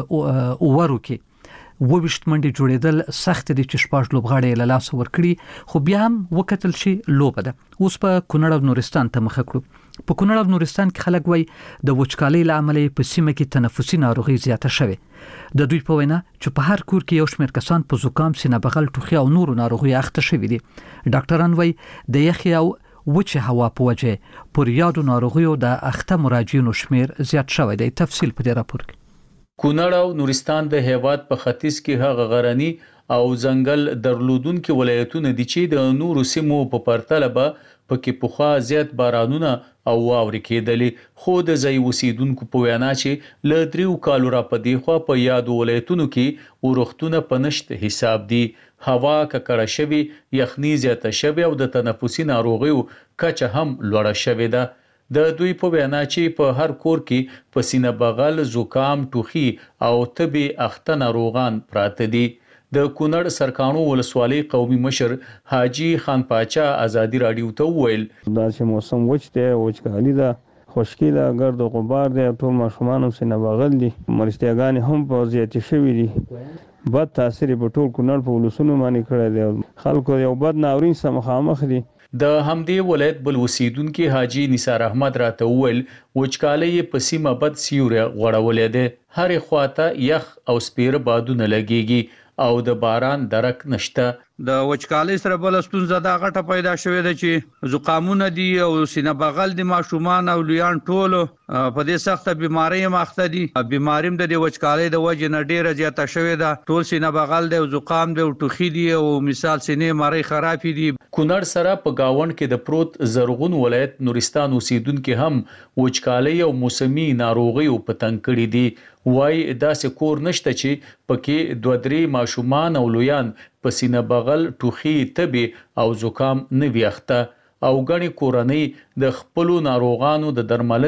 منډ اورو کې وویشت منډې جوړېدل سخت دي چې شپږ لوبغاړي له لاسه ورکړي. خو بیا هم وکتل شي لوبه ده. اوس په کونړ او نورستان ته مخه کړو. په کونړ او نورستان کې خلک وایي د وچکالۍ له امله په سیمه کې تنفسي ناروغي زیاته شوې. د دوی په وینا چې په هر کور کې یو شمېر کسان په زکام، سینه بغل، ټوخي او نورو ناروغیو اخته شوي دي. ډاکټران وایي د یخي او وچه هوا په وجه پر یادو ناروغیو د اخته مراجعینو شمېر زیات شوی دی. تفصیل په دې راپور کې. کونړ او نورستان د هیواد په ختیځ کې هغه غرنی او ځنګل درلودونکو ولایتونه دي چې د نورو سیمو په پرتله به پکې پوخا زیات بارانونه او واورې کېدلې. خو د ځای اوسیدونکو په وینا چې له دریو کالو را پدې خوا په یادو ولایتونو کې اورښتونه په نشت حساب دي. هوا ککړه شوي، یخني زیاته شوي او د تنفسي ناروغیو کچه هم لوړه شوې ده. د دوی په وینا چې په هر کور کې په سینه بغل، زکام، ټوخي او تبي اخته ناروغان پراته دي. د کونړ سرکانو ولسوالۍ قومي مشر حاجی خان پاچا ازادي رادیو ته وویل دا چې موسم وچ دی، وچکالي ده، خشکي ده، ګرد او غبار دی، ټول ماشومان هم سینه بغل دي، مرستیاګانې هم په زیاتې شوي دي. بد تاثیر په ټول کونړ په ولسونو باندې کړی دی. خلکو یو بد ناورین سره مخامخ دي. د همدې ولایت بل اوسیدونکو حاجی نثار احمد راته وویل وچکالۍ په سیمه بد سیوری غوړولې ده. هرې خواته یخ او سپیر بادونه لګيږي او د باران درک نشته. د وچکالۍ سره بل ستونزه دا غټه پیدا شوې ده چې زکامونه دي او سینه بغل دي، ماشومان او لویان ټول په دې سخته بیماری مخته دي. بیماری د وچکالۍ د وجې نه ډیره زیاته شوې ده. ټول سینه بغل دی او زکام دی او ټوخي دي او مثال سینې ماری خراب دي. کونړ سره په گاوند کې د پروت زرغون ولایت نورستان اوسیدونکو هم وچکالۍ او موسمي ناروغیو په تنګ کړي دي. وای داسې کور نشته چې پکې دوه درې ماشومان او لویان په سینه بغل، ټوخي، تبي او زکام نه وي اخته او غني کورنۍ د خپل ناروغانو د درملنې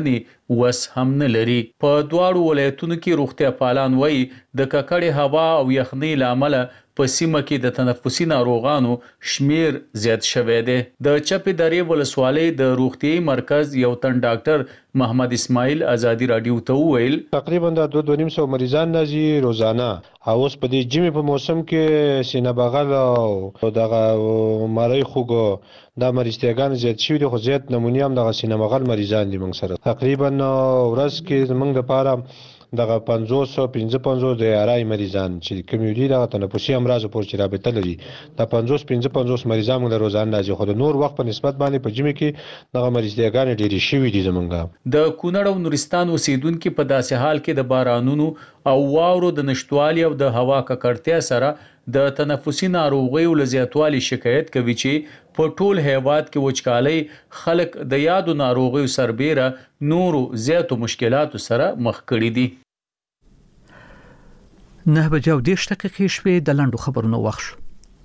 وس هم نه لري. په دواړو ولایتونو کې روغتیا پالان وایي د ککړې هوا او یخنۍ لامل په سیمه کې د تنفسي ناروغانو شمیر زیات شوی دی. د چپې درې ولسوالۍ د روغتيایي مرکز یو تن ډاکټر محمد اسماعیل ازادي رادیو ته وویل تقریبا د دوه نیم سو مریضان نازي روزانه او اوس په دې جمی په موسم کې سینه بغل او دغه مری خوګو د مریضتیاګان زیات شوي دي خو زیات نمونې هم دغه سینه بغل مریضان دي موږ سره تقریبا ورځ کې موږ لپاره دغه پنځوس پنځه پنځوس د یارای مریضان چې کمیونټي دغه تنفسي امراض پورې چې رابطه لري د پنځوس پنځه پنځوس مریضان موږ روزانه راځي خو د نور وخت په نسبت باندې په جمی کې دغه مریضتیاګان ډېری شوي دي زمونږ. د کونړ او نورستان اوسیدونکو په داسې حال کې د بارانونو او واورو د نشټوالي او د هوا ککړتیا سره د تنفسي ناروغیو له زیاتوالي شکایت کوي چې په ټول هیواد کې وچکالۍ خلک د یادو ناروغیو سربېره نورو زیاتو مشکلاتو سره مخ کړي دي. نه بجو دیش دقیقې شوې د لنډو خبرونو وخت شو.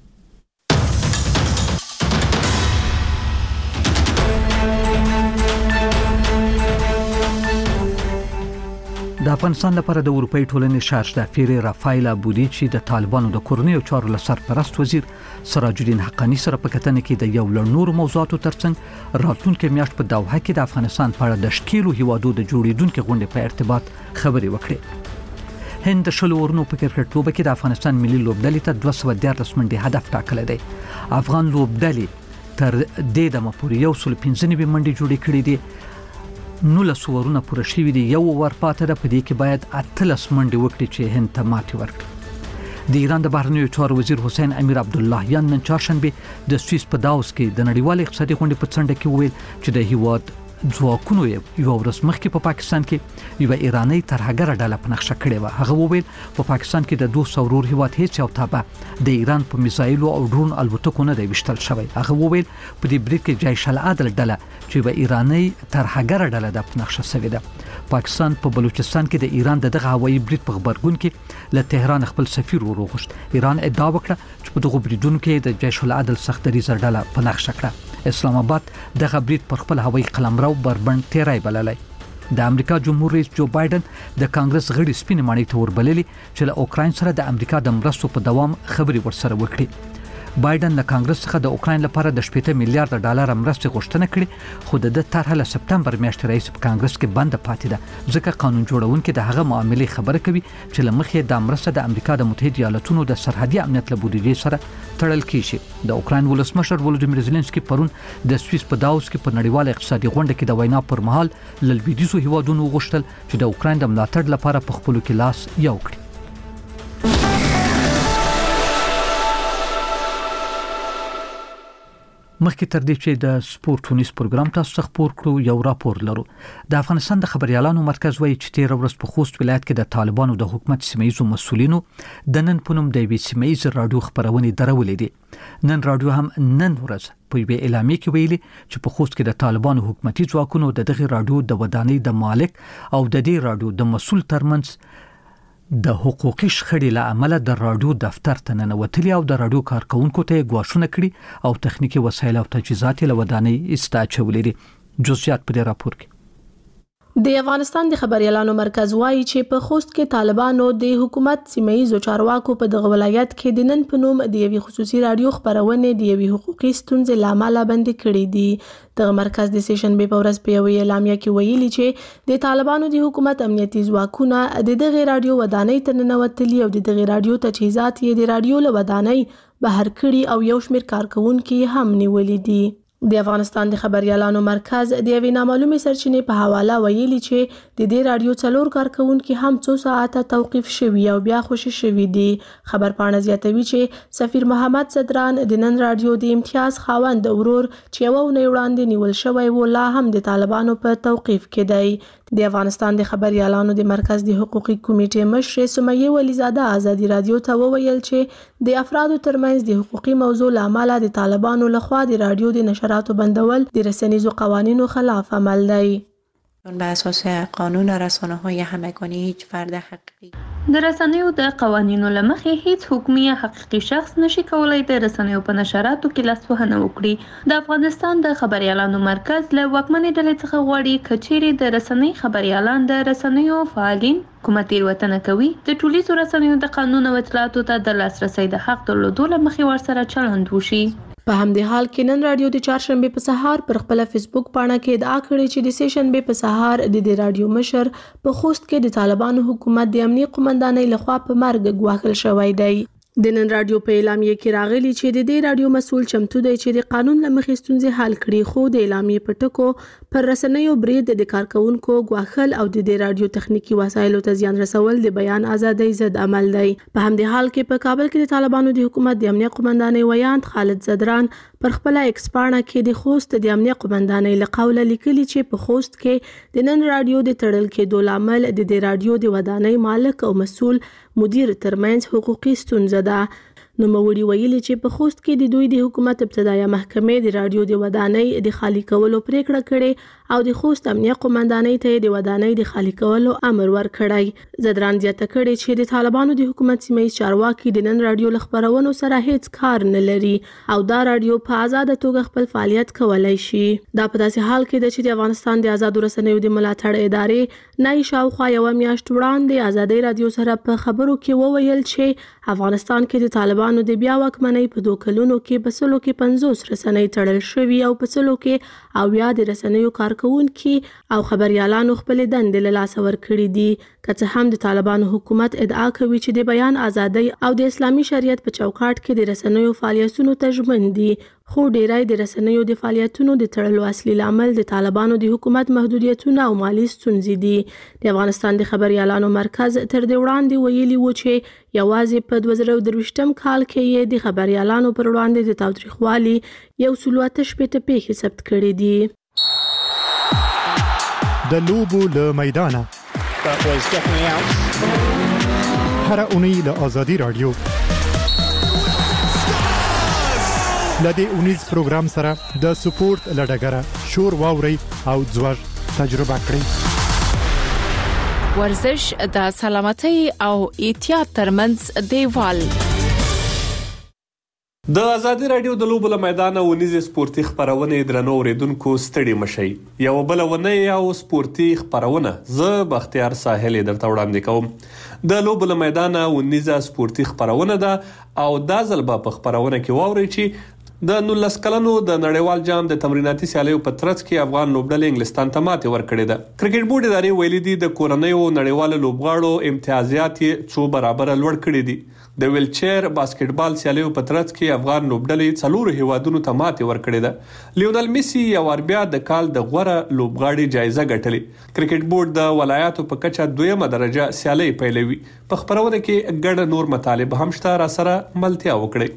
د افغانستان لپاره د اروپאי ټولنې شارژ د افیر رافایل ابودی چې د طالبانو د کورنیو چارو له سرپرست وزیر سراج الدین حقانی سره په کتنه کې د یو لړ موضوعاتو ترڅنګ راتلونکي میاشت په دوحه کې د افغانستان په اړه د شکیلو هیوادو د جوړیدونکو غونډې په ارتباط خبرې وکړې. هند د شلو ورونو په کرکټ لوبه کې د افغانستان ملي لوبډلې ته دوه سوه دیارلس منډې هدف ټاکلی دی. افغان لوبډلې تر دې دمه پورې یو سل پنځه نوي منډې جوړې کړې دي. نولس ورونه پوره شوي دي، یو ور پاته ده، په دې کې باید اتلس منډې وکړي چې هند ته ماتې ورکړي. د ایران د بهرنیو چارو وزیر حسین امیر عبداللهیان نن چهارشنبه د سویس په داوس کې د نړیوال اقتصادي غونډې په څنډه کې وویل چې د هیواد ځواکونو یو ورځ مخکې په پاکستان کې یو ایرانی ترهګره ډله په نقشه کړې و. هغه وویل په پاکستان کې د دوه سورور هیواد هیڅ یو تابع د ایران په میزایلو او ډرون الوتکو نه دی وشتل شوی. هغه وویل په دې برید کې جیش العدل ډله چې یو ایرانی ترهګره ډله د په نقشه شوی ده. پاکستان په بلوچستان کې د ایران د دغه هوایي برید په خبرګون کې له تهران خپل سفیر وروغوښت. ایران ادعا وکړه چې په دغه بریدونو کې د جیش العدل سختدریزه ډله په نقشه کړه. اسلام آباد دغه برید پر خپل هوایي قلمرو بربند تیرای بللی. د امریکا جمهور رئیس جو بایدن د کانګرس غړي سپینې ماڼۍ ته وربللي چې له اوکراین سره د امریکا د مرستو په دوام خبري ورسره وکړي. بایدن له کانګرس څخه د اوکراین لپاره د شپږ میلیارډ ډالر مرستې غوښتنه کړې، خو د طرحه له سپتمبر میاشتې رئیس په کانګرس کې بند پاتې ده، ځکه قانون جوړونکي د هغه معاملې خبره کوي چې له مخې د مرسته د امریکا د متحده ایالاتونو د سرحدي امنیت له بودیجې سره تړل کیږي. د اوکراین ولسمشر ولودیمیر زيلنسکي پرون د سویس په داوس کې په نړیواله اقتصادي غونډه کې د وینا پر مهال له لویدیځو هیوادونو غوښتل چې د اوکراین د ملاتړ لپاره په خپلو کې لاس یو کړي. مخکې تر دې چې د سپورت ټونیس پروګرام تاسو څخه خبر کړو یو راپور لرو. د افغانستان د خبريالانو مرکز وایي چې تیر ورځ په خوست ولایت کې د طالبانو د حکومت سیمایي مسؤلینو د نن پونم د وی سیمایي رادیو خبرونه درولې دي. نن رادیو هم نن ورځ په وی اعلامیه کې ویلي چې په خوست کې د طالبانو حکومتي ځواکونو د دغه رادیو د ودانۍ د مالک او د دې رادیو د مسؤل ترمنځ د حقوقي شخړې له امله د رادیو دفتر ته ننوتلي او د رادیو کارکونکو ته غواړونه کړي او تخنیکی وسایل او تجهیزات له ودانۍ استاچولې دي. جزئیات په راپور کې. د افغانستان د خبريالانو مرکز وایي چې په خوست کې طالبانو د حکومت سیمایي چارواکو په دغه ولایت کې د نن په نوم د یوې خصوصي رادیو خبرونه د یوې حقوقي ستونزې لامل بند کړې دي. دغه مرکز د سیشن به په ورځ په یوې اعلامیه کې ویلي چې د طالبانو د حکومت امنیتي ځواکونه د دغه رادیو ودانۍ ته ننوتلي او د دغه رادیو تجهیزات یې د رادیو له ودانۍ بهر کړي او یو شمېر کارکونکي هم نیولي دي. د افغانستان د خبريالانو مرکز د یوې نامعلومې سرچینې په حواله ویلي چې د دې رادیو څلور کارکونکي هم څو ساعته توقیف شوي او بیا خوشي شوي دي. خبرپاڼه زیاتوي چې سفیر محمد صدران د نن رادیو د امتیاز خاوند ورور چې یو نه وړاندې نیول شوی و لا هم د طالبانو په توقیف کې دی. د افغانستان د خبريالانو د مرکز د حقوقي کمیټې مشر سمیه ولیزاده ازادي رادیو ته وویل چې د افرادو ترمنځ د حقوقي موضوع لامل د طالبانو لخوا د رادیو د نشراتو بندول د رسنیزو قوانینو خلاف عمل دی. بر اساس قانون رسانه‌های همگانی هیچ فرد حقیقی د رسنیو د قوانینو لمخې هیڅ حکومي یا حقیقي شخص نشي کولای د رسنیو په نشراتو کې لاسوهنه وکړي. د افغانستان د خبريالانو مرکز له واکمنې ډلې څخه غواړي کچېرې د رسنۍ خبريالان د رسنیو فعالین کومه تېروتنه کوي د ټولیزو رسنیو د قانون او اطلاعاتو ته د لاسرسي د حق درلودو لمخې ورسره چلند وشي. په همدې حال کې نن رادیو د چهارشنبه په سهار پر خپل فیسبوک پاڼه کې ادعا کړې چې د سه شنبه په سهار د دې رادیو مشر په خوست کې د طالبانو حکومت د امنیتي قومندانۍ لخوا په مرګ ګواښل شوی دی. د نن رادیو په اعلامیه کې راغلي چې د دې رادیو مسول چمتو دی چې د قانون له مخې ستونزې حل کړي، خو د اعلامیه په ټکو پر رسنیو برید د کارکونکو ګواښل او د دې رادیو تخنیکی وسایلو ته زیان رسول د بیان ازادۍ ضد عمل دی. په همدې حال کې په کابل کې د طالبانو د حکومت د امنیتي قومندانۍ ویاند خالد زدران پر خپل ایکس پاڼه کې د خوست د امنیتي قومندانۍ له قوله لیکلي چې په خوست کې د نن رادیو د تړل کېدو لامل د دې رادیو د ودانۍ مالک او مسول مدیر ترمنځ حقوقي ستونزه ده. نو موري ویلي چې په خوست کې د دوی د حکومت ابتدایي محکمې د رادیو د ودانۍ د خالی کولو پریکړه کړې او د خوست امنیتي قومندانۍ ته د ودانۍ د خالی کولو امر ورکړی. زدران زیاته کړې چې د طالبانو د حکومت سیمه چارواکي د نن رادیو خبرونو سره هیڅ کار نه لري او دا رادیو په آزاد توګه خپل فعالیت کولای شي. دا په داسې حال کې ده چې د افغانستان د آزادو رسنیو د ملاتړ ادارې نای شاوخوا یو میاشت وړاندې آزادۍ رادیو سره په خبرو کې وویل چې افغانستان کې د طالبانو د بیا واکمنۍ په دوه کلونو کې په سلو کې پنځوس رسنۍ تړل شوي او په سلو کې او یا د رسنیو کارکونکي او خبريالانو خپل دندې له لاسه ورکړي دي. که څه هم د طالبانو حکومت ادعا کوي چې د بیان ازادۍ او د اسلامي شریعت په چوکاټ کې د رسنیو فعالیتونو ته ژمن دي، خو ډیری د رسنیو د فعالیتونو د تړلو اصلي لامل د طالبانو د حکومت محدودیتونه او مالی ستونزې دي. د افغانستان د خبريالانو مرکز تر دې وړاندې ویلي و چې یوازې په دوه زره درویشتم کال کې یې د خبريالانو پر وړاندې د تاوتریخوالي یو سل اته شپېته پیښې ثبت کړې دي. د لوبو له میدانه هر اونۍ له آزادي رادیو لدې اونیز پروګرام سره د سپورت لډګره شور واوري او ځوږ تجربه کړئ. ورزش د سلامتۍ او احتیاط ترمنځ دیوال. د آزادي رادیو د لوبو له میدانه ونیز سپورتي خبرونه درنو اوریدونکو ستړي مشي. یو بل ونه یو سپورتي خبرونه زه بختیار ساحل درته وړاندې کوم. د لوبو له میدانه ونیز سپورتي خبرونه ده او دا ځل په خبرونه کې واوري چې د نولس کلنو د نړیوال جام د تمریناتي سیالیو په ترڅ کې افغان لوبډلې انګلستان ته ماتې ورکړې ده. کرکټ بورډ ادارې ویلي دي د کورنیو نړیوال لوبغاړو امتیازات څو برابر لوړ کړي دي. د ویلچیر باسکټبال سیالیو په ترڅ کې افغان لوبډلې څلور هیوادونو ته ماتې ورکړې ده. لیونل میسی یو اربیا د کال د غوره لوبغاړي جایزه ګټلې. کرکټ بورډ د ولایاتو په کچه دویمه درجه سیالي پیلوي. په خبرونه کې ګډ نور مطالب هم شته، را سره ملتیا وکړي.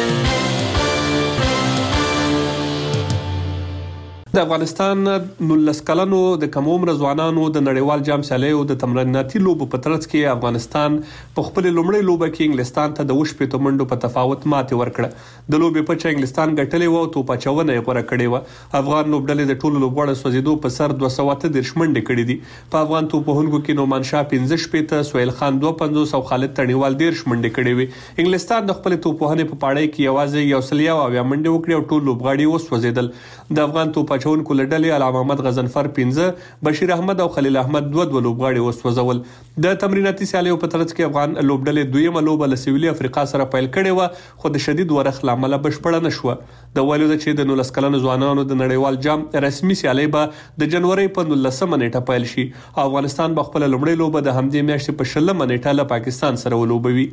د افغانستان نولس کلنو د کم عمر ځوانانو د نړیوال جام سیالیو د تمریناتي لوبو په ترڅ کې افغانستان په خپل لومړی لوبه کې انګلستان ته د وشپېتو منډو په تفاوت ماتې ورکړه. د لوبې په چا انګلستان ګټلې و او توپ اچونه یې غوړه کړې و. افغان لوبډلې د ټولو لوبغاړو سوځېدو په سر دوه سوه اته دېرش منډې کړې دي. په افغان توپوهونکو کې نومان شاه پنځه شپېته، سهیل خان دوه پنځوس او خالد تڼیوال دېرش منډې کړې وې. انګلستان د خپل توپوهنې په پاړۍ کې یوازې یو سل یو اویا منډې وکړې او ټول لوبغاړي وسوځېدل. د افغان توپ اچونکو له ډلې علامه محمد غضنفر پنځه، بشیر احمد او خلیل احمد دوه دوه لوبغاړي وسوځول. د تمریناتي سیالیو په ترڅ کې افغان لوبډلې دویمه لوبه له سویلي افریقا سره پیل کړې و، خو د شدید ورخ لامل بشپړه نشوه. د ویلو ده چې د نولس کلنو ځوانانو د نړیوال جام رسمي سیالي به د جنوري په نولسمه نیټه پیل شي. افغانستان به خپل لومړی لوبه د همدې میاشتې په شلمه نیټه له پاکستان سره ولوبوي.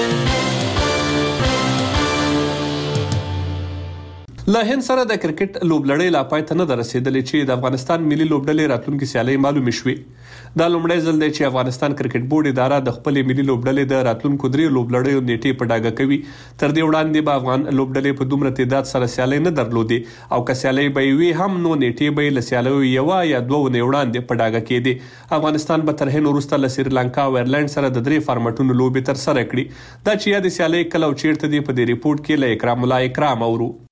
له هند سره د کرکټ لوبلړۍ لا پای ته نه ده رسېدلې چې د افغانستان ملي لوبډلې راتلونکي سیالۍ معلومې شوې. دا لومړی ځل دی چې افغانستان کرکټ بورډ اداره د خپلې ملي لوبډلې د راتلونکو درې لوبلړیو نیټې په ډاګه کوي. تر دې وړاندې به افغان لوبډلې په دومره تعداد سره سیالۍ نه درلودې او که سیالۍ به یې وي هم نو نیټې به یې له سیالیو یوه یا دوه اونۍ وړاندې په ډاګه کېدې. افغانستان به تر هند وروسته له سریلانکا او ایرلینډ سره د درې فارمټونو لوبې ترسره کړي. دا چې یادې سیالۍ کله او چیرته دي په دې ریپورت کې له اکرام الله اکرام اورو. افغان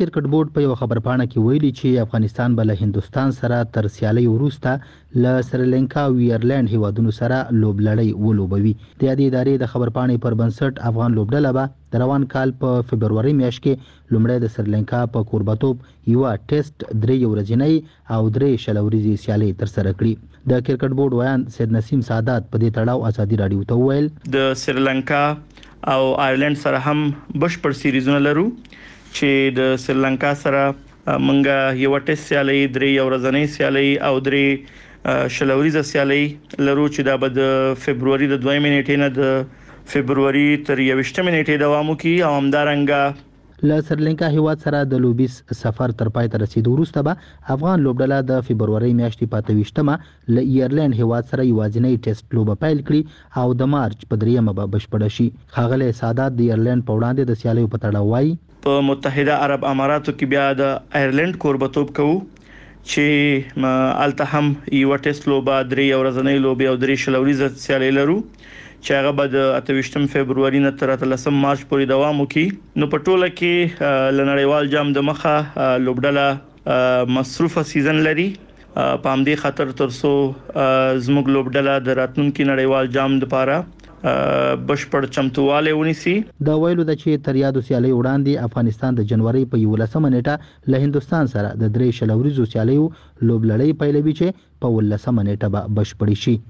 کرکټ بورډ په یو خبرپاڼه کې ویلي چې افغانستان به له هندستان سره تر سیالۍ وروسته له سریلانکا او ایرلند هیوادونو سره لوبلړۍ ولوبوي. د دې ادارې د خبرپاڼې پر بنسټ افغان لوبډله به د روان کال په فبروري میاشت کې لومړی د سریلانکا په کوربتوب یوه ټیسټ درې ورځنۍ او درې شل ورځې سیالۍ ترسره کړي. د کرکټ بورډ ویان سید نسیم سعادت په دې تړاو ازادي راډیو ته وویل د سریلانکا او آیرلند سره هم بشپړ سیریزونه لرو چې د سریلانکا سره منګه یو ټیسټ سیالي درې ورځنۍ سیالي او درې شلوريزه سیالي لرو چې دا به د February د دوه نیټې نه د February تر یوشتمه نیټې دوام کوي او همدارنګه له سریلانکا هیواد سره د لوبیس سفر تر پای ته رسیدو وروسته به افغان لوبډله د February میاشتې په اته ویشتمه له ایرلند هیواد سره یوازینی ټیسټ لوبه پیل کړي او د مارچ په دریمه به بشپړه شي. ښاغلی سعادت د ایرلند په وړاندې د سیالیو په تړاو وایي په متحده عرب اماراتو کې بیا د ایرلند کوربتوب کوو چې الته هم یو ټیسټ لوبه درې ورځنۍ لوبه او درې شلوريزه سیالي لرو چې هغه به د اته ویشتم February نه تر اتلسم مارچ پورې دوام وکړي. نو په ټوله کې لنړیوال جام د مخه لوبډله مصروفه سیزن لري په همدې خاطر ترڅو زموږ لوبډله د راتلونکي نړیوال جام لپاره بشپړ چمتواله ونیسي. دا ویلو د چې تر یادو سیالي وړاندې افغانستان د جنوري په یولسمه نیټه له هندستان سره د درې شلوريزو سیالیو لوبلړۍ پیلوي چې په ولسمه نیټه به بشپړ شي.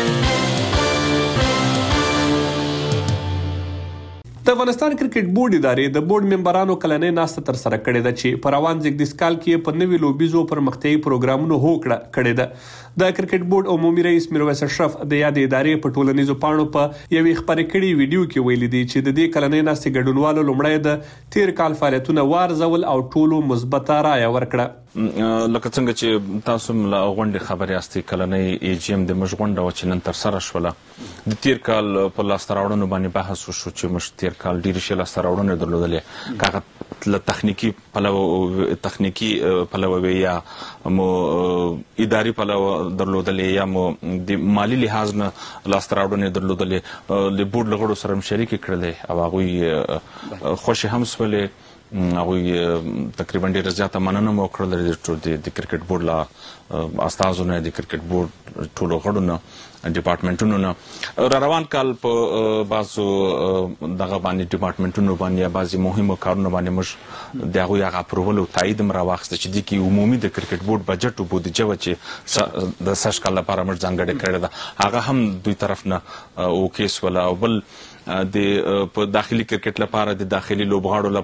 د افغانستان کرکټ بورډ ادارې د بورډ ممبرانو کلنۍ ناسته تر سره کړې ده چې په روان زیږدیز کال کې په نوي لوبیزو پرمختیايي پروګرامونو هوکړه کړې ده. د کرکټ بورډ عمومي رئیس میرویس اشرف د یادې ادارې په ټولنیزو پاڼو په یوې خبرې کړې ویډیو کې ویلي دي چې د دې کلنۍ ناستې ګډونوالو لومړی د تیر کال فعالیتونه وارزول او ټولو مثبته رایه ورکړه. لکه څنګه چې تاسو له غونډې خبرې استي کلنۍ ای جی ام د مشغونډه و چې نن تر سره شوله د تیر کال په لاستراوړنو باندې بحث وشو چې مش تیر کال ډیر شي لاستراوړنو درلودلې کاغه له تخنیکی پلو تخنیکی پلو یا مو اداري پلو درلودلې یا مو د مالی لحاظ نه لاستراوړنو درلودلې د بورډ لغړو سره شریک کړلې او هغه خوشي هم سولې هغه تقریبا ډیر زیاته مننه مو کړل د کرکټ بورډ لا استازونه د کرکټ بورډ ټولو غړو ډپارټمنټونو نه را روان کال په بازو دغه باندې ډپارټمنټونو باندې بازي مهمه کارونه باندې مش دغه یو اپروول او تایید مر واخست چې د کی عمومي د کرکټ بورډ بجټ او بودیجه و چې د سش کال لپاره مر ځانګړی کړی دا هغه هم دوی طرف نه او کیس ولا او بل د په داخلي کرکټ لپاره د داخلي لوبغاړو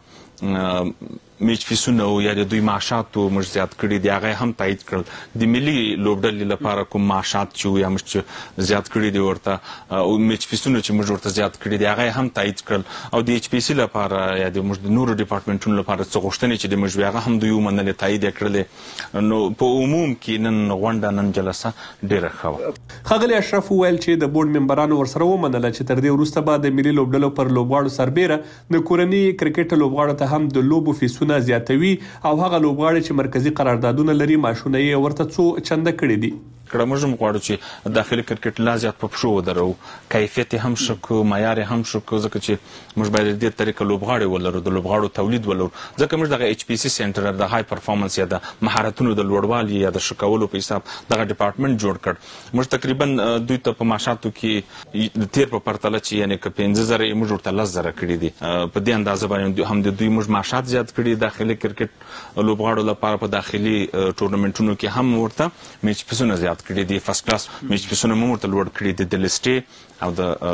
لپاره میچ فیسونه او یا د دوی معاشات مش زیات کړي دی هغه هم تایید کړل د ملي لوبډلې لپاره کوم معاشات چې یا مش زیات کړي دی ورته او میچ فیسونه چې مش ورته زیات کړي دی هغه هم تایید کړل او د ایچ پی سی لپاره یا د مش نورو ډپارټمنټونو لپاره څه غوښتنې چې د مش هغه هم دوی ومنل تایید کړل نو په عموم کې نن غونډه نن جلسه ډیره ښه. ښاغلی اشرف ویل چې د بورډ ممبرانو ورسره ومنله چې تر دې وروسته به د ملي لوبډلو پر لوبغاړو سربېره د کورني کرکټ لوبغاړو ته هم د لوبو فیسونه زیاتوي او هغه لوبغاړي چې مرکزی قراردادونه لري ماشونه یې ورته څو چنده کړي دي. کړه موږ مغواړو چې داخلي کرکټ لا زیات په پښو ودرو کیفیت هم شکو معیار هم شکو ځکه چې موږ باید دې طریقه لوبغاړي ولرو د لوبغاړو تولید ولرو ځکه موږ دغه ایچ پی سی سنټر د های پرفارمنس یا د مهارتونو د لوړوالي یا د شکولو په حساب دغه ډپارټمنټ جوړ کړ. موږ تقریبا دوی ته په معاشاتو کې تیر په پرتله چې یعنی ک پنځه زره موږ ورته لس زره کړی دي په دې اندازه باندې هم د دوی موږ معاشات زیات کړي داخلي کرکټ لوبغاړو لپاره په داخلي ټورنمنټونو کې هم ورته میچ فیسونه زیات کړي دي فرست کلاس میچ فیسونه مو ورته لوړ کړي دي د لیسټي او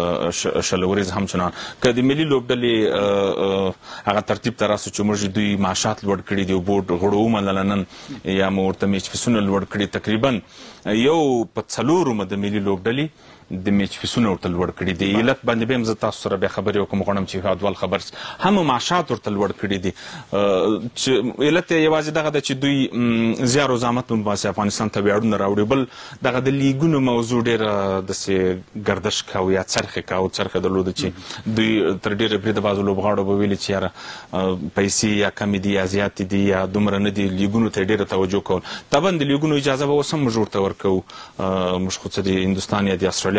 د شلوريز هم چنان که د ملي لوبډلې هغه ترتیب تر اوسه چې موږ دوی معاشات لوړ کړي دي او بورډ غړو منلنن یا مو ورته میچ فیسونه لوړ کړي تقریبا یو په څلورو مد ملي لوبډلې د میچ فیسونه ورته لوړ کړي دي علت باندې به زه تاسو سره به خبرې وکم غواړم چې هادوال خبر هم معاشات ورته لوړ کړي دي چې علت یوازې دغه د چې دوی زیار او زحمت په واسه افغانستان ته ویاړونه راوړي بل دغه د لیګونو موضوع ډېر د سي گردش کاوه یا څرخه کاوه څرخه درلود چې دوی تر ډېره بری د بازو لوبغاړو به ویل چې یاره پیسې یا کم دي یا زیات دي یا دومره نه دي لیګونو ته ډېره توجه کول طبعا د لیګونو اجازه به وسم جوړ تور کو مش خو د هندستان یا د استرالیا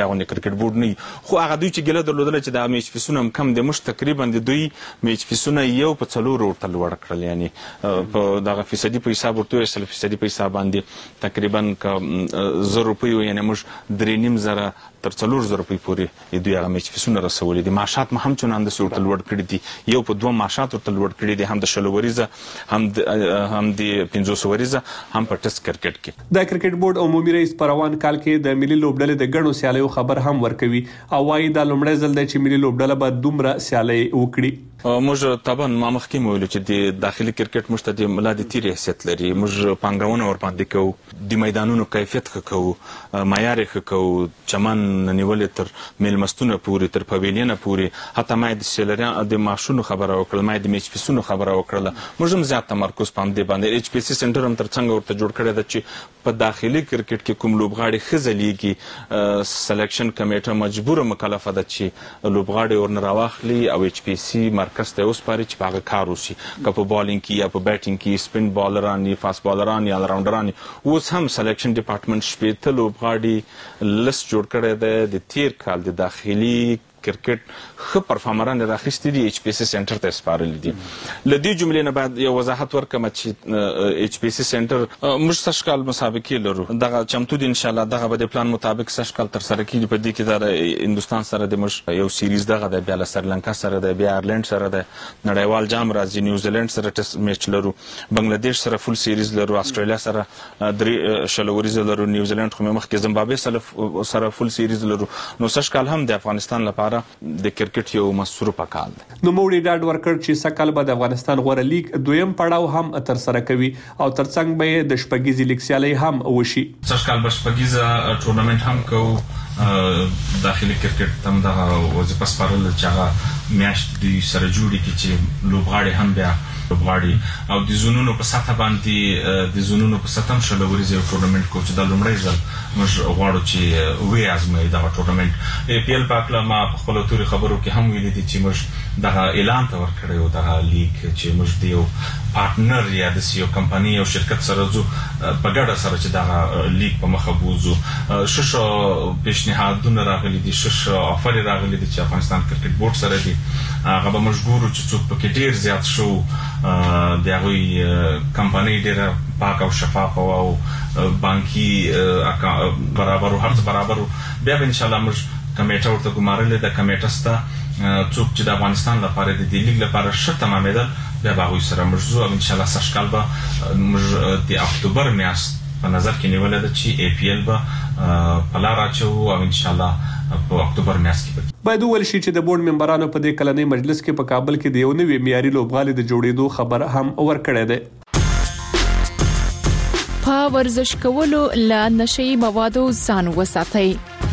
استرالیا غونډه کرکټ بورډ نه خو هغه دوی چې ګله درلودل چې د میچ فیسونه کم د مش تقریبا د دوی میچ فیسونه یو په څلور ورته لوړ کړل یعنی په دغه فیصدي په حساب ورته سل فیصدي په حساب باندې تقریبا ک زر روپۍ یعنی موږ درې نیم زره تر څلور زره روپۍ پورې دوی هغه میچ فیسونه رسولي دي معاشات هم چنان د ورته لوړ کړي دي یو په دوه معاشات ورته لوړ کړي دي هم د شلو وریزه هم د هم د پنځوس وریزه هم په ټیسټ کرکټ کې د کرکټ بورډ عمومي رئیس پروان کال کې د ملي لوبډلې د ګڼو سیالیو خبر هم ورکوي او وايي دا لومړی ځل دی چې ملي لوبډله به دومره سیالۍ وکړي موږ طبعا ما مخکې مو ویل چې د داخلي کرکټ موږ ته د ملا د تیر حیثیت لري موږ پانګونه ور باندې کوو د میدانونو کیفیت ښه کوو معیار ښه کوو چمن نیولې تر میلمستونه پورې تر پویلینه پورې حتی ما د سیلریا د ماشونو خبره وکړل ما د میچ فیسونو خبره وکړل موږ هم زیات تمرکز پام دی باندې ایچ پی سی سنټر هم تر څنګه ورته جوړ کړی دی چې په داخلي کرکټ کې کوم لوبغاړي خزلېږي سلیکشن کمیټه مجبوره مکلفه ده چې لوبغاړي ورنه راواخلي او ایچ پی سی مرکز ته وسپاري چې په هغه کار وشي که په بالینګ کې یا په بیټینګ کې سپین بالران یا فاست بالران یا الراونډران اوس هم سلیکشن ډپارټمنټ شپېته لوبغاړي لست جوړ کړی دی د تیر کال د داخلي کرکټ ښه پرفارمران راخیستي دي ایچ پی سی سنټر ته سپارلي دي له دې جملې نه باید یو وضاحت ورکړم چې ایچ پی سی سنټر موږ سږ کال مسابقې لرو دغه چمتو دي انشاءالله دغه به د پلان مطابق سږ کال ترسره کېږي په دې کې د هندوستان سره د موږ یو سیریز دغه دی بیا له سریلانکا سره دی بیا ایرلینډ سره دی نړیوال جام راځي نیوزیلینډ سره ټیسټ میچ لرو بنګلادیش سره فول سیریز لرو استرالیا سره درې شلو وریزه لرو نیوزیلینډ خو مخکې زمبابوې سره فول سیریز لرو نو سږ کال هم د افغانستان لپاره د کرکټ یو مصروفه کال دی نو موږ ډاډ ورکړ چې سکل به د افغانستان غوړه لیګ دویم پړاو هم تر سره کوي او ترڅنګ به د شپږیزې لیګ سیالۍ هم وشي سږ کال به شپږیزه ټورنمنټ هم کوو داخلي کرکټ هم دغه وظیفه سپارل چې هغه میاشت دوی سره جوړې کړي چې لوبغاړي هم بیا لوبغاړي او د زونونو په سطح باندې د زونونو په سطح هم شلو وریزه یو ټورنمنټ کوو چې دا لومړی ځل موږ غواړو چې وی ازمایي دغه ټورنمنټ ای پی ایل په هکله ما په خپلو تورې خبرو کې هم ویلي دي چې موږ دغه اعلان ته ورکړی و دغه لیګ چې موږ د یو پارټنر یا داسې یو کمپنۍ او شرکت سره ځو په ګډه سره چې دغه لیګ په مخه بوځو ښه ښه پیشنهادونه راغلي دي ښه ښه افرې راغلي دي چې افغانستان کرکټ بورډ سره دي هغه به موږ ګورو چې څوک پکې ډېر زیات شو د هغوی کمپنۍ ډېره پاک او شفافه او بانکي برابر او هر څه برابر بیا به انشاءالله موږ کمیټه ورته ګمارلې ده کمیټه سته څوک چې د افغانستان لپاره د دې لیګ لپاره ښه تمامېدل بیا به هغوی سره موږ ځو او انشاءالله سږ کال به موږ د اکتوبر میاشت په نظر کې نیولې ده چې ای پی ایل به په لار اچوو او انشاءالله په اکتوبر میاشت کې باید وویل شي چې د بورډ ممبرانو په دې کلنۍ مجلس کې په کابل کې د یو نوي معیاري لوبغالي د جوړېدو خبر هم ورکړی دی په ورزش کولو له نشي موادو ځان وساتئ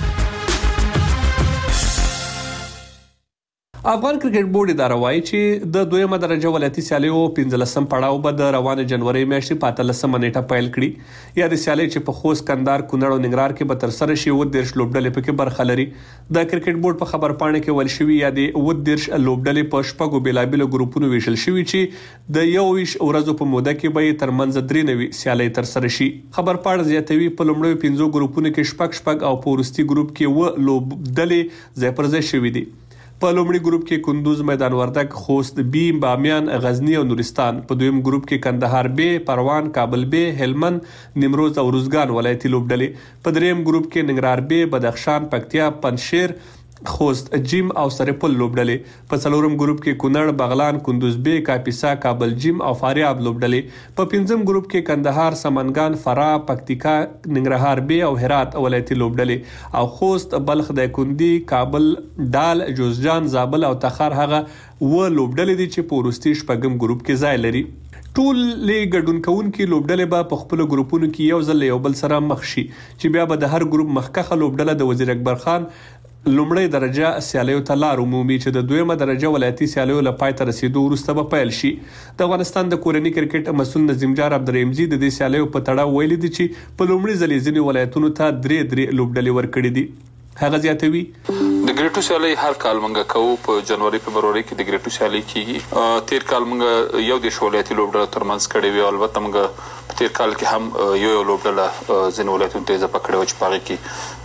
افغان کرکټ بورډ اداره وايي چې د دویمه درجه ولایتي سیالیو پنځلسم پړاو به د روانه جنوري میاشتې په اتلسمه نیټه پیل کړي یا د سیالۍ چې په خوست کندهار کونړ او ننګرهار کې به ترسره شي اووه دېرش لوبډلې پکې برخه لري د کرکټ بورډ په خبرپاڼه کې ویل شوي یا د اووه دېرش لوبډلې په شپږو بېلابېلو ګروپونو ویشل شوي چې د یو ویش ورځو په موده کې به ترمنځ درې نوي سیالۍ ترسره شي خبرپاڼه زیاتوي په لومړیو پنځو ګروپونو کې شپږ شپږ او په وروستي ګروپ کې اووه لوبډلې ځای پر ځای شوي دي په لومړي ګروپ کې کندوز میدان وردګ خوست بی بامیان غزنی او نورستان په دویم ګروپ کې کندهار بی پروان کابل بی هلمند نیمروز او روزګان ولایتي لوبډلې په دریم ګروپ کې ننګرهار بی بدخشان پکتیا پنجشیر خوست جیم او سرپل لوبډلې په څلورم ګروپ کې کونړ بغلان کندوز بی کاپیسا کابل جیم او فاریاب لوبډلې په پنځم ګروپ کې کندهار سمنګان فراه پکتیکا ننګرهار بی او هرات ولایتي لوبډلې او خوست بلخ دایکندي کابل دال جوزجان زابل او تخار هغه و لوبډلې دي چې په وروستي شپږم ګروپ کې ځای لري ټول لې ګډون کوونکي لوبډلې به په خپل ګروپونو کې یو ځل یو بل سره مخ شي چې بیا به د هر ګروپ مخکخه لوبډله د وزیر اکبر خان لومړی درجه سیالیو ته لار عمومي چې د دویمه درجه ولایتي سیالیو له پای ته رسیدو وروسته به پیل شي د افغانستان د کورني کرکټ مسؤل نظیم جار عبدالرحیمزي د دې سیالیو په تړاو ویلي دي چې په لومړي ځل ځینې ولایتونو ته درې درې لوبډلې ورکړې دي هغه زیاتوي د ګریټو سیالي هر کال منګه کوو په جنوري فبروري کې د ګریټو سیالي کیږي تیر کال منګه یو د ولایتي لوبډله ترمنځ کړې وی البته منګه تیر کال کې هم یو یو لوبډله ځینې ولایتونو ته اضافه کړې و چې پاره کې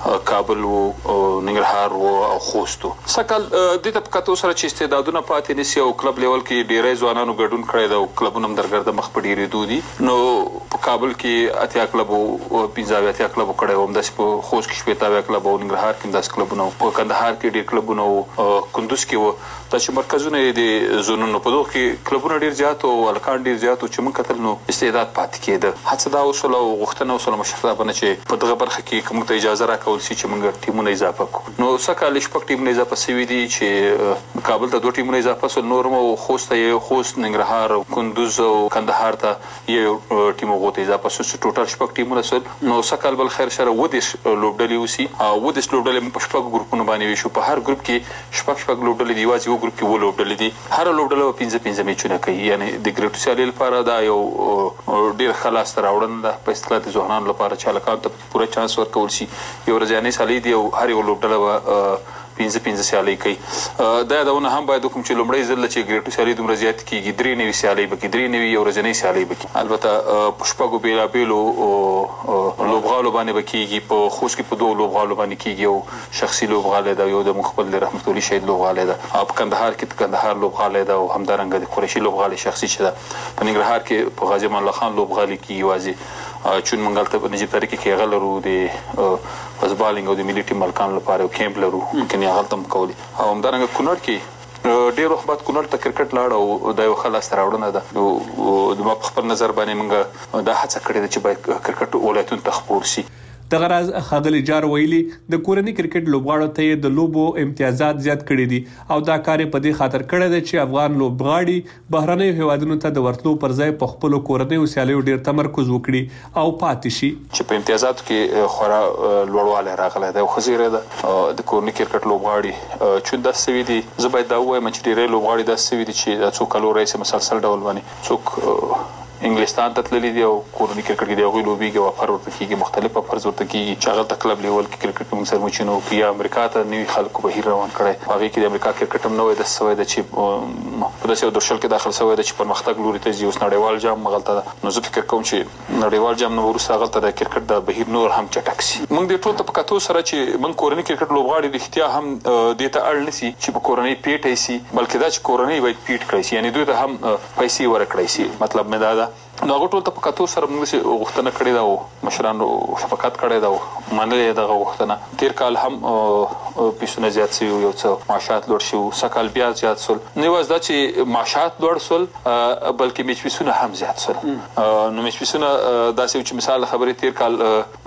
کابل وو ننګرهار وو او خوست وو. سکهال د ته پکاتو سره چې استعدادونه پاتې نسی او کلب لیول کې ډیری ځوانانو ګډون کړی دا او کلبونه هم درګرده مخ په ډیری دودي نو په کابل کې اتیا کلب او پنځه اتیا کلب کړی وم د خوست کې شپږ اتیا کلب او ننګرهار کې داس کلبونه په کندهار کې ډیر کلبونه او کندوز کې وو دا چې مرکزونه د زونونو په دوه کې کلبونه ډیر زیات او الکان ډیر زیات او چې موږ کتل نو استعداد پاتې کېده. هڅه دا وسول او غوښتنه وسول مشرتابه چې په دغه برخه کې کوم ته اجازه راکول شي چې موږ ټیمونه اضافه کړو. نو سکهال شپږ ټیمونه اضافه شوي دي چې کابل ته دوه ټیمونه اضافه شول نور مو خوست ته خوست ننګرهار او کندوز او کندهار ته یو ټیم غوته اضافه شو چې ټوټل شپږ ټیمونه شول. نو سکهال بل خیر سره ودیش لوبډلې وسی او ودیش لوبډلې په شپږ ګروپونو باندې وشو. په هر ګروپ کې شپږ شپږ لوبډلې دی واځي یو ګروپ کې و لوبډلې دي هر لوبډله پنځه پنځه میچونه کوي یعنی د ګریټو سیالي لپاره دا یو ډیر خلاص راوړن ده په اصطلاح د ځوانانو لپاره چې هلکانو ته پوره چانس ورکول شي. یو ورځنی سیالي دی او هر یو لوبډله پنځه پنځه سیالي کوي. دا یادونه هم باید کوم چې لومړی ځل چې ګریټو سیالي دومره زیات کېږي درې نوي سیالۍ به کېږي درې نوي یو ورځنۍ سیالۍ به کېږي. البته په شپږو بېلابېلو لوبغالو باندې به کېږي. په خوست کې په دوو لوبغالو باندې کېږي یو شخصي لوبغالی ده یو د موږ خپل د رحمت الله شهید لوبغالی ده او په کندهار کې د کندهار لوبغالی ده او همدارنګه د قریشي لوبغالی شخصي چې ده. په ننګرهار کې په غازي امان الله خان لوبغالي کېږي واځي چون منګل ته په نجیب طریقې کې هغه لرو د فزبالینګ او د ملي ټیم ملکانو لپاره یو کیمپ لرو ممکن هغه هم کولی او همدارنګه کونړ کې ډېر وخت بعد کونړ ته کرکټ لاړ او دا یو ښه لاسته راوړنه ده. زما په خپل نظر باندې موږ دا هڅه کړې ده چې باید کرکټ ولایتونو ته خپور شي. دغه راز خاغلی جار ویلي د کورني کرکټ لوبغاړو ته د لوبو امتیازات زیات کړي دي او دا کار په دې خاطر کړی دی چې افغان لوبغاړي بهرنیو هیوادونو ته د ورتلو پر ځای په خپل کورنیو سیالیو ډیر تمرکز وکړي او پاتې شي. چې په امتیازاتو کې خورا لوړوالی راغلی دی او ښه زیری ده د کورني کرکټ لوبغاړي چې داسې شوي دي. زه باید دا ووایم چې ډېری لوبغاړي داسې شوي دي چې دا څو کالو راهیسې مسلسل ډول باندې څوک انګلستان ته تللی دی او کورني کرکټ کې د هغوی لوبېږي او افر ورته کېږي مختلف افرز ورته کېږي چې هغه ته کلب لیول کې کرکټ کې موږ سره مچینو کې یا امریکا ته نوي خلکو بهیر روان کړی هغې کې د امریکا کرکټ هم نوی داسې شوی ده چې په داسې یو درشل کې داخل شوی ده چې پرمختګ لوري ته ځي. اوس نړیوال جام هغلته ده نو زه فکر کوم چې نړیوال جام نه وروسته هغلته د کرکټ د بهیر نور هم چټک شي. موږ دې ټول ته په کتو سره چې موږ کورني کرکټ لوبغاړي رښتیا هم دې ته اړ نه شي چې په کورنۍ پیټی شي بلکې دا چې کورنۍ باید پیټ کړی شي یعنې دوی ته هم پیسې ورکړی شي. مطلب مې دا ده نو هغه ټول ته په کتو سره موږ غوښتنه کړې ده او مشرانو شفقت کړی ده او منلې دغه غوښتنه. تیر کال هم پیسونه زیات شوي یو څه معاشات لوړ شوي سږ کال بیا زیات شول. نه یوازې دا چې معاشات لوړ شول بلکې میچ پیسونه هم زیات شول. نو میچ پیسونه داسې چې مثال خبرې تیر کال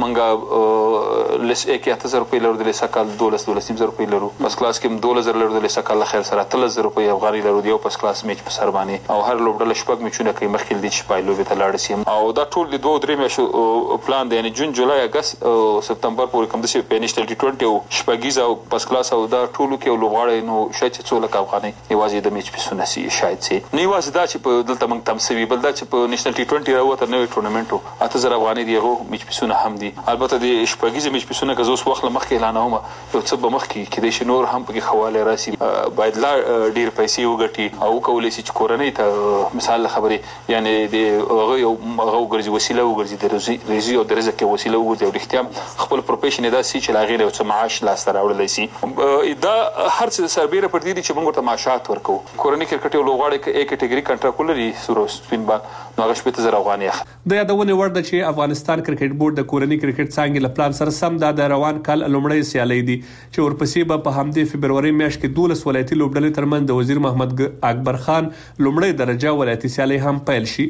موږ لس اکی اته زره روپۍ لرو د سږ کال دولس دولس نیم زره روپۍ لرو. پس کلاس کې هم دولس زره لرو د سږ کال خیر سره اتلس زره روپۍ افغاني لرو د یو پس کلاس میچ په سر باندې او هر لوبډله شپږ میچونه کوي مخکې دي چې پایلو ته لاړ شي او دا ټول د دوه درې میاشتو پلان دی یعنی جون جولای اگست او سپتمبر پورې کوم داسې په نېشنل ټي ټوینټي او شپږیزه او پس کلاس او دا ټولو کې لوبغاړي نو شاید چې څو لکه افغانۍ یوازې د میچ پیسونه سي شاید سي نه یوازې دا چې په دلته موږ تم سوي بل دا چې په نېشنل ټي ټوینټي راوته نوې ټورنمنټ اته زره افغانۍ دی هغه میچ پیسونه هم دي. البته د شپږیزه میچ پیسونه که زه اوس وخت مخکې اعلانوم یو څه به مخکې کېدای شي نور هم پکې خواله راسي باید لا ډیر پیسې وګټي او کولی شي چې کورنۍ ته مثال خبرې یعنی د هغه یو هغه وګرځي وسیله وګرځي د رزق او د رزق وسیله وګرځي او رښتیا خپل پروفیشن دا سي چې لاغې له څه معاش لاسته راوړلی شي. دا هر څه سربیره پر دې دي چې موږ ورته معاشات ورکوو. کورني کرکټ یو لوبغاړی که اې کټګري کنټراکټ ولري سور او سپین بال نو هغه شپېته زره افغانۍ اخلي. د یادونې وړ ده چې افغانستان کرکټ بورډ د کورني کرکټ څانګې له پلان سره سم دا د روان کال لومړی سیالۍ دي چې ورپسې به په همدې فبروري میاشت کې دولس ولایتي لوبډلې ترمنځ د وزیر محمد اکبر خان لومړی درجه ولایتي سیالۍ هم پیل شي.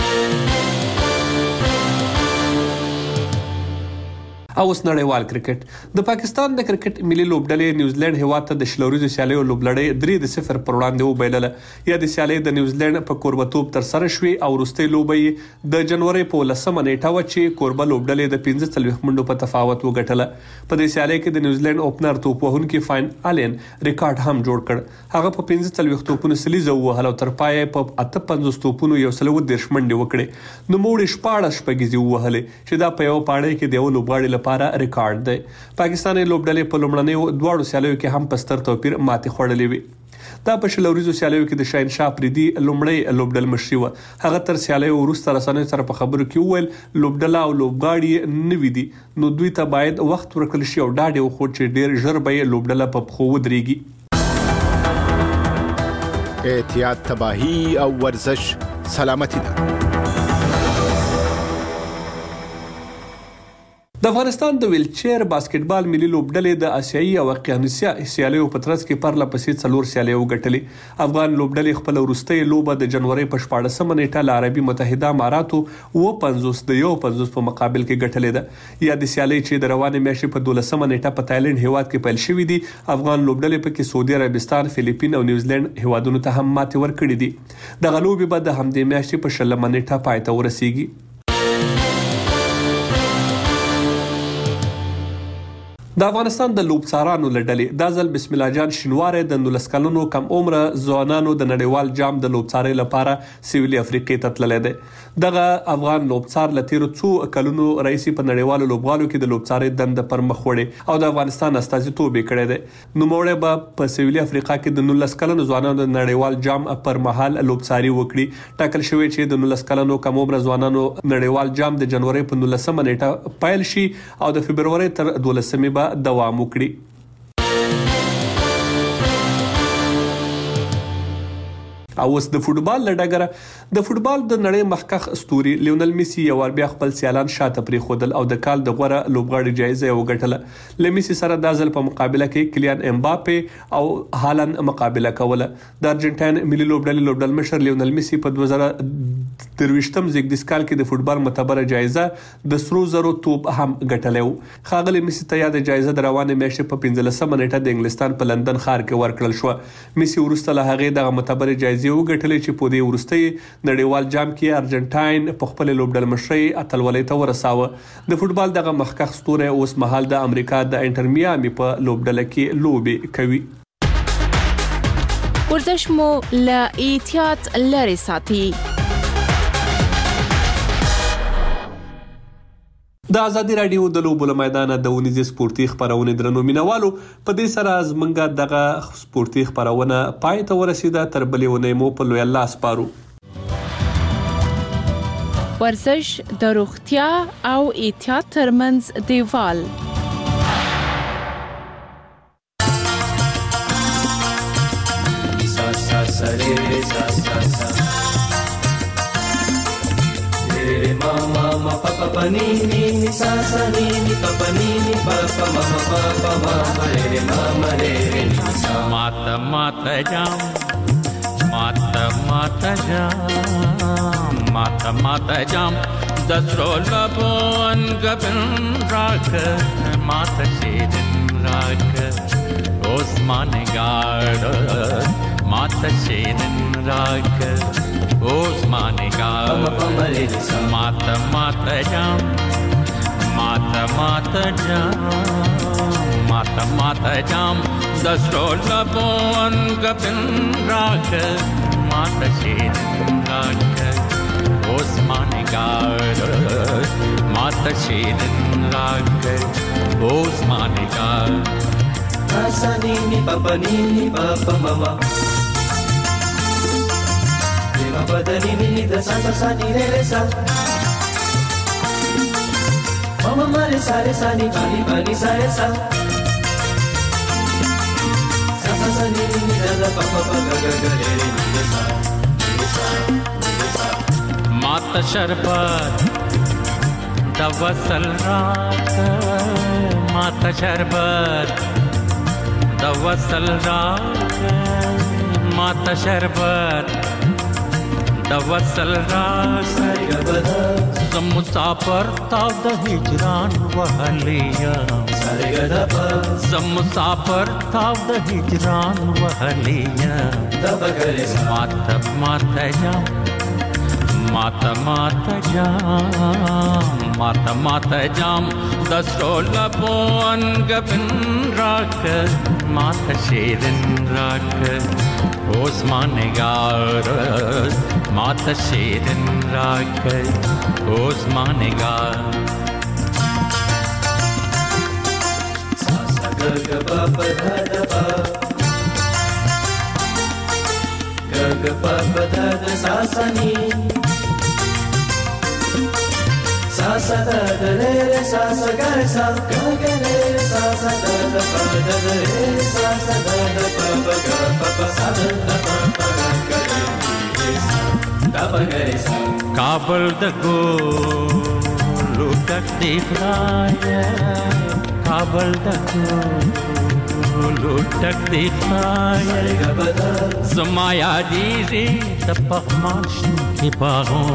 او اوس نړیوال کرکټ د پاکستان د کرکټ ملي لوبډلې نیوزیلند هیواد ته د شلوریزو سیالیو لوبلړۍ درې د صفر پر وړاندې وبایلله. یا د سیالۍ د نیوزیلند په کوربتوب تر سره شوې او وروستۍ لوبه د جنوري په لسمه نیټه و چې کوربه لوبډلې د پنځه څلوېښت منډو په تفاوت وګټله. په دې سیالۍ کې د نیوزیلند اوپنر توپ وهونکي فاین آلن ریکارډ هم جوړ کړ. هغه په پنځه څلوېښت توپونو سلیزه ووهل او تر پایه په اته پنځوس توپونو یو سل ودېرش منډې وکړې. نو موږ شپاړس شپږیزې ووهلې چې دا په یو پاړۍ کې د یو لوبغاړي لپاره ریکارډ دی. پاکستاني لوبډلې په لومړنیو دواړو سیالیو کې هم په ستر توپیر ماتې خوړلې وي. دا په شلوريزو سیالیو کې د شاهنشاه پریدي لومړی لوبډل مشري و. هغه تر سیالیو وروسته رسنیو سره په خبرو کې وویل لوبډل او لوبغاړي نوي دي نو دوی ته باید وخت ورکړل شي او ډاډ یې وخوړ چې ډیر ژر به لوبډل په پخو ودرېږي. احتیاط تباهی او ورزش سلامتی ده. د افغانستان د ویلچیر باسکټبال ملي لوبډلې د آسیایي او اقیانوسیا سیالیو په ترڅ کې پرله پسې څلور سیالیو ګټلې. افغان لوبډلې خپل وروستۍ لوبه د جنوري په شپاړسمه نیټه له عربي متحده اماراتو و پنځوس د یو پنځوس په مقابل کې ګټلې ده. یا د سیالي چې د روانې میاشتې په دولسمه نیټه په تایلند هیواد کې پیل شوې دي افغان لوبډلې په کې سعودي عربستان، فلیپین او نیوزیلند هیوادونو ته هم ماتې ورکړې دي. د غلوبې بعد د همدې میاشتې په شلمه نیټه پای ته ورسیږي. د افغانستان د لوبڅارانو لړلې د ځل بسم الله جان شینواره د نولس کلونو کم عمره ځوانانو د نړیوال جام د لوبڅارۍ لپاره سویلي افریقې ته تللی دی. دغه افغان لوبڅار له تیرو څو کلونو رئیسي په نړیوالو لوبغالو کې د لوبڅارۍ دنده پر مخ وړي او د افغانستان استازیتوب یې کړی دی. نوموړی به په سویلي افریقا کې د نولس کلونو ځوانانو د نړیوال جام پر مهال لوبڅاري وکړي. ټاکل شوی چې د نولس کلونو کم عمره ځوانانو نړیوال جام د جنوري په نولسمه نیټه پیل شي او د February تر دولسمې به دوام وکړي. او اوس د فوتبال لډګره د فوتبال د نړۍ مخکخ اسطوري لیونل میسی یو ور بیا خپل سیالان شاته پرې خودل او د کال د غوړه لوبغاړي جایزه وګټله. لمیسی سره د ځل په مقابله کې کلیان امباپه او هالند مقابله کوله. د ارجنټاین ملي لوبډلې لوبډل مشر لیونل میسی په دوه زره درویشتم زیږدیز کال کې د فوتبال معتبره جایزه د سرو زرو توپ هم ګټلې. خاغلی میسی ته یاد جایزه د روانې میاشتې په پنځلسمه نیټه د انګلستان په لندن ښار کې ورکړل شو. میسی ورسته له هغه د معتبره جایزه وګټلې چې په دې ورستۍ نړیوال جام کې ارجنټاین په خپل لوبډل مشري اتلولۍ ته ورساوه. د فوتبال دغه مخکخ ستوره اوس مهال د امریکا د انټر میامي په لوبډل کې لوبي کوي. ورزش مو له احتیاط لري ساتي. د ازادي رادیو د لوبو میدان د ونیزي سپورتي خبرونه درنو مینوالو په دې سره زمونږه دغه سپورتي خبرونه پای ته ورسیده. تر بلې ونې مو په لوی الله سپارو. ورزش د روغتیا او احتیاط ترمنځ دیوال. سا سا سا ری سا سا سا ma ma ma pa pa pa ni ni ni sa sa ni ni pa pa ni ni pa pa ma ma pa pa ma ma re ma ma re re ni sa mata mata jam mata mata jam mata mata jam dasro labon gabin rak mata shedin rak osman gard mata shedin rak Osman Gal Mata Mata Jam Mata Mata Jam Mata Mata Jam Dasro Labon Gabin Rak Mata Shedin Rak Osman Gal Mata Shedin Rak Osman Gal Asani ni papa ni ni papa mama pa da ni ni da sa sa sa ni re re sa mama ma re sa re sa ni pa ni pa ni sa re sa sa sa sa ni ni da da pa pa pa ga ga ga re re ni re sa re sa re sa mata sharbat da wasal raat mata sharbat da wasal raat mata sharbat د وصل راز زم مسافر تا د هجران وهلیا زم مسافر تا د هجران وهلیا مات مات جام مات مات جام مات مات جام دسرو لبون گبن راک مات شیرن راک Osman Gar Mata Shedin Rak Osman Gar Sa sa ga ga ba ba da da ba pa pa da da sa sa ni sa sa da da re re sa sa ga re sa ga ga re re sa sa da da pa da da re re sa sa da da pa pa ga pa pa sa da da pa pa ga ga re re sa da pa ga re sa काबल द गोलू तक दिख रहा काबल द गोलू तक दिख रहा समाया दीजी दपकमाश की बाहों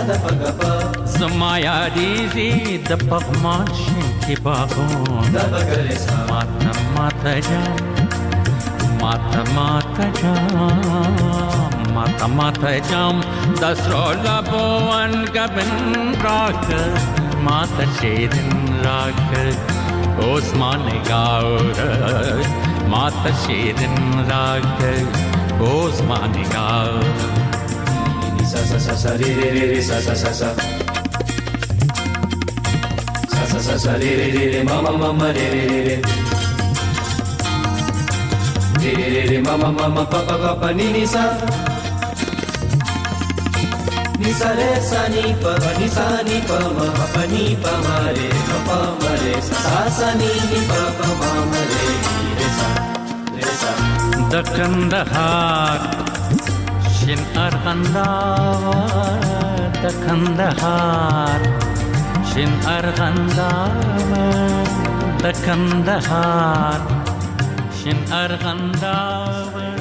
समाया दीजी दपकमाश की बाहों माता माता जा माता माता जा माता माता जाम दसरोला बोवन गबन राक माता शेरन राक ओस्मान गावर माता शेरन राक ओस्मान गावर सा सा सा सा रे रे रे रे सा सा सा सा सा सा सा सा रे रे रे रे मा मा मा मा रे रे रे रे रे रे रे रे मा मा मा मा pa pa pa pa ni ni sa ni sa re sa ni pa pa ni sa ni pa ma pa ni pa ma re ma pa ma re sa sa sa ni ni pa pa ma ma re ni re sa re sa د کندهار شین ارغنداور د کندهار شین ارغنداور د کندهار شین ارغنداور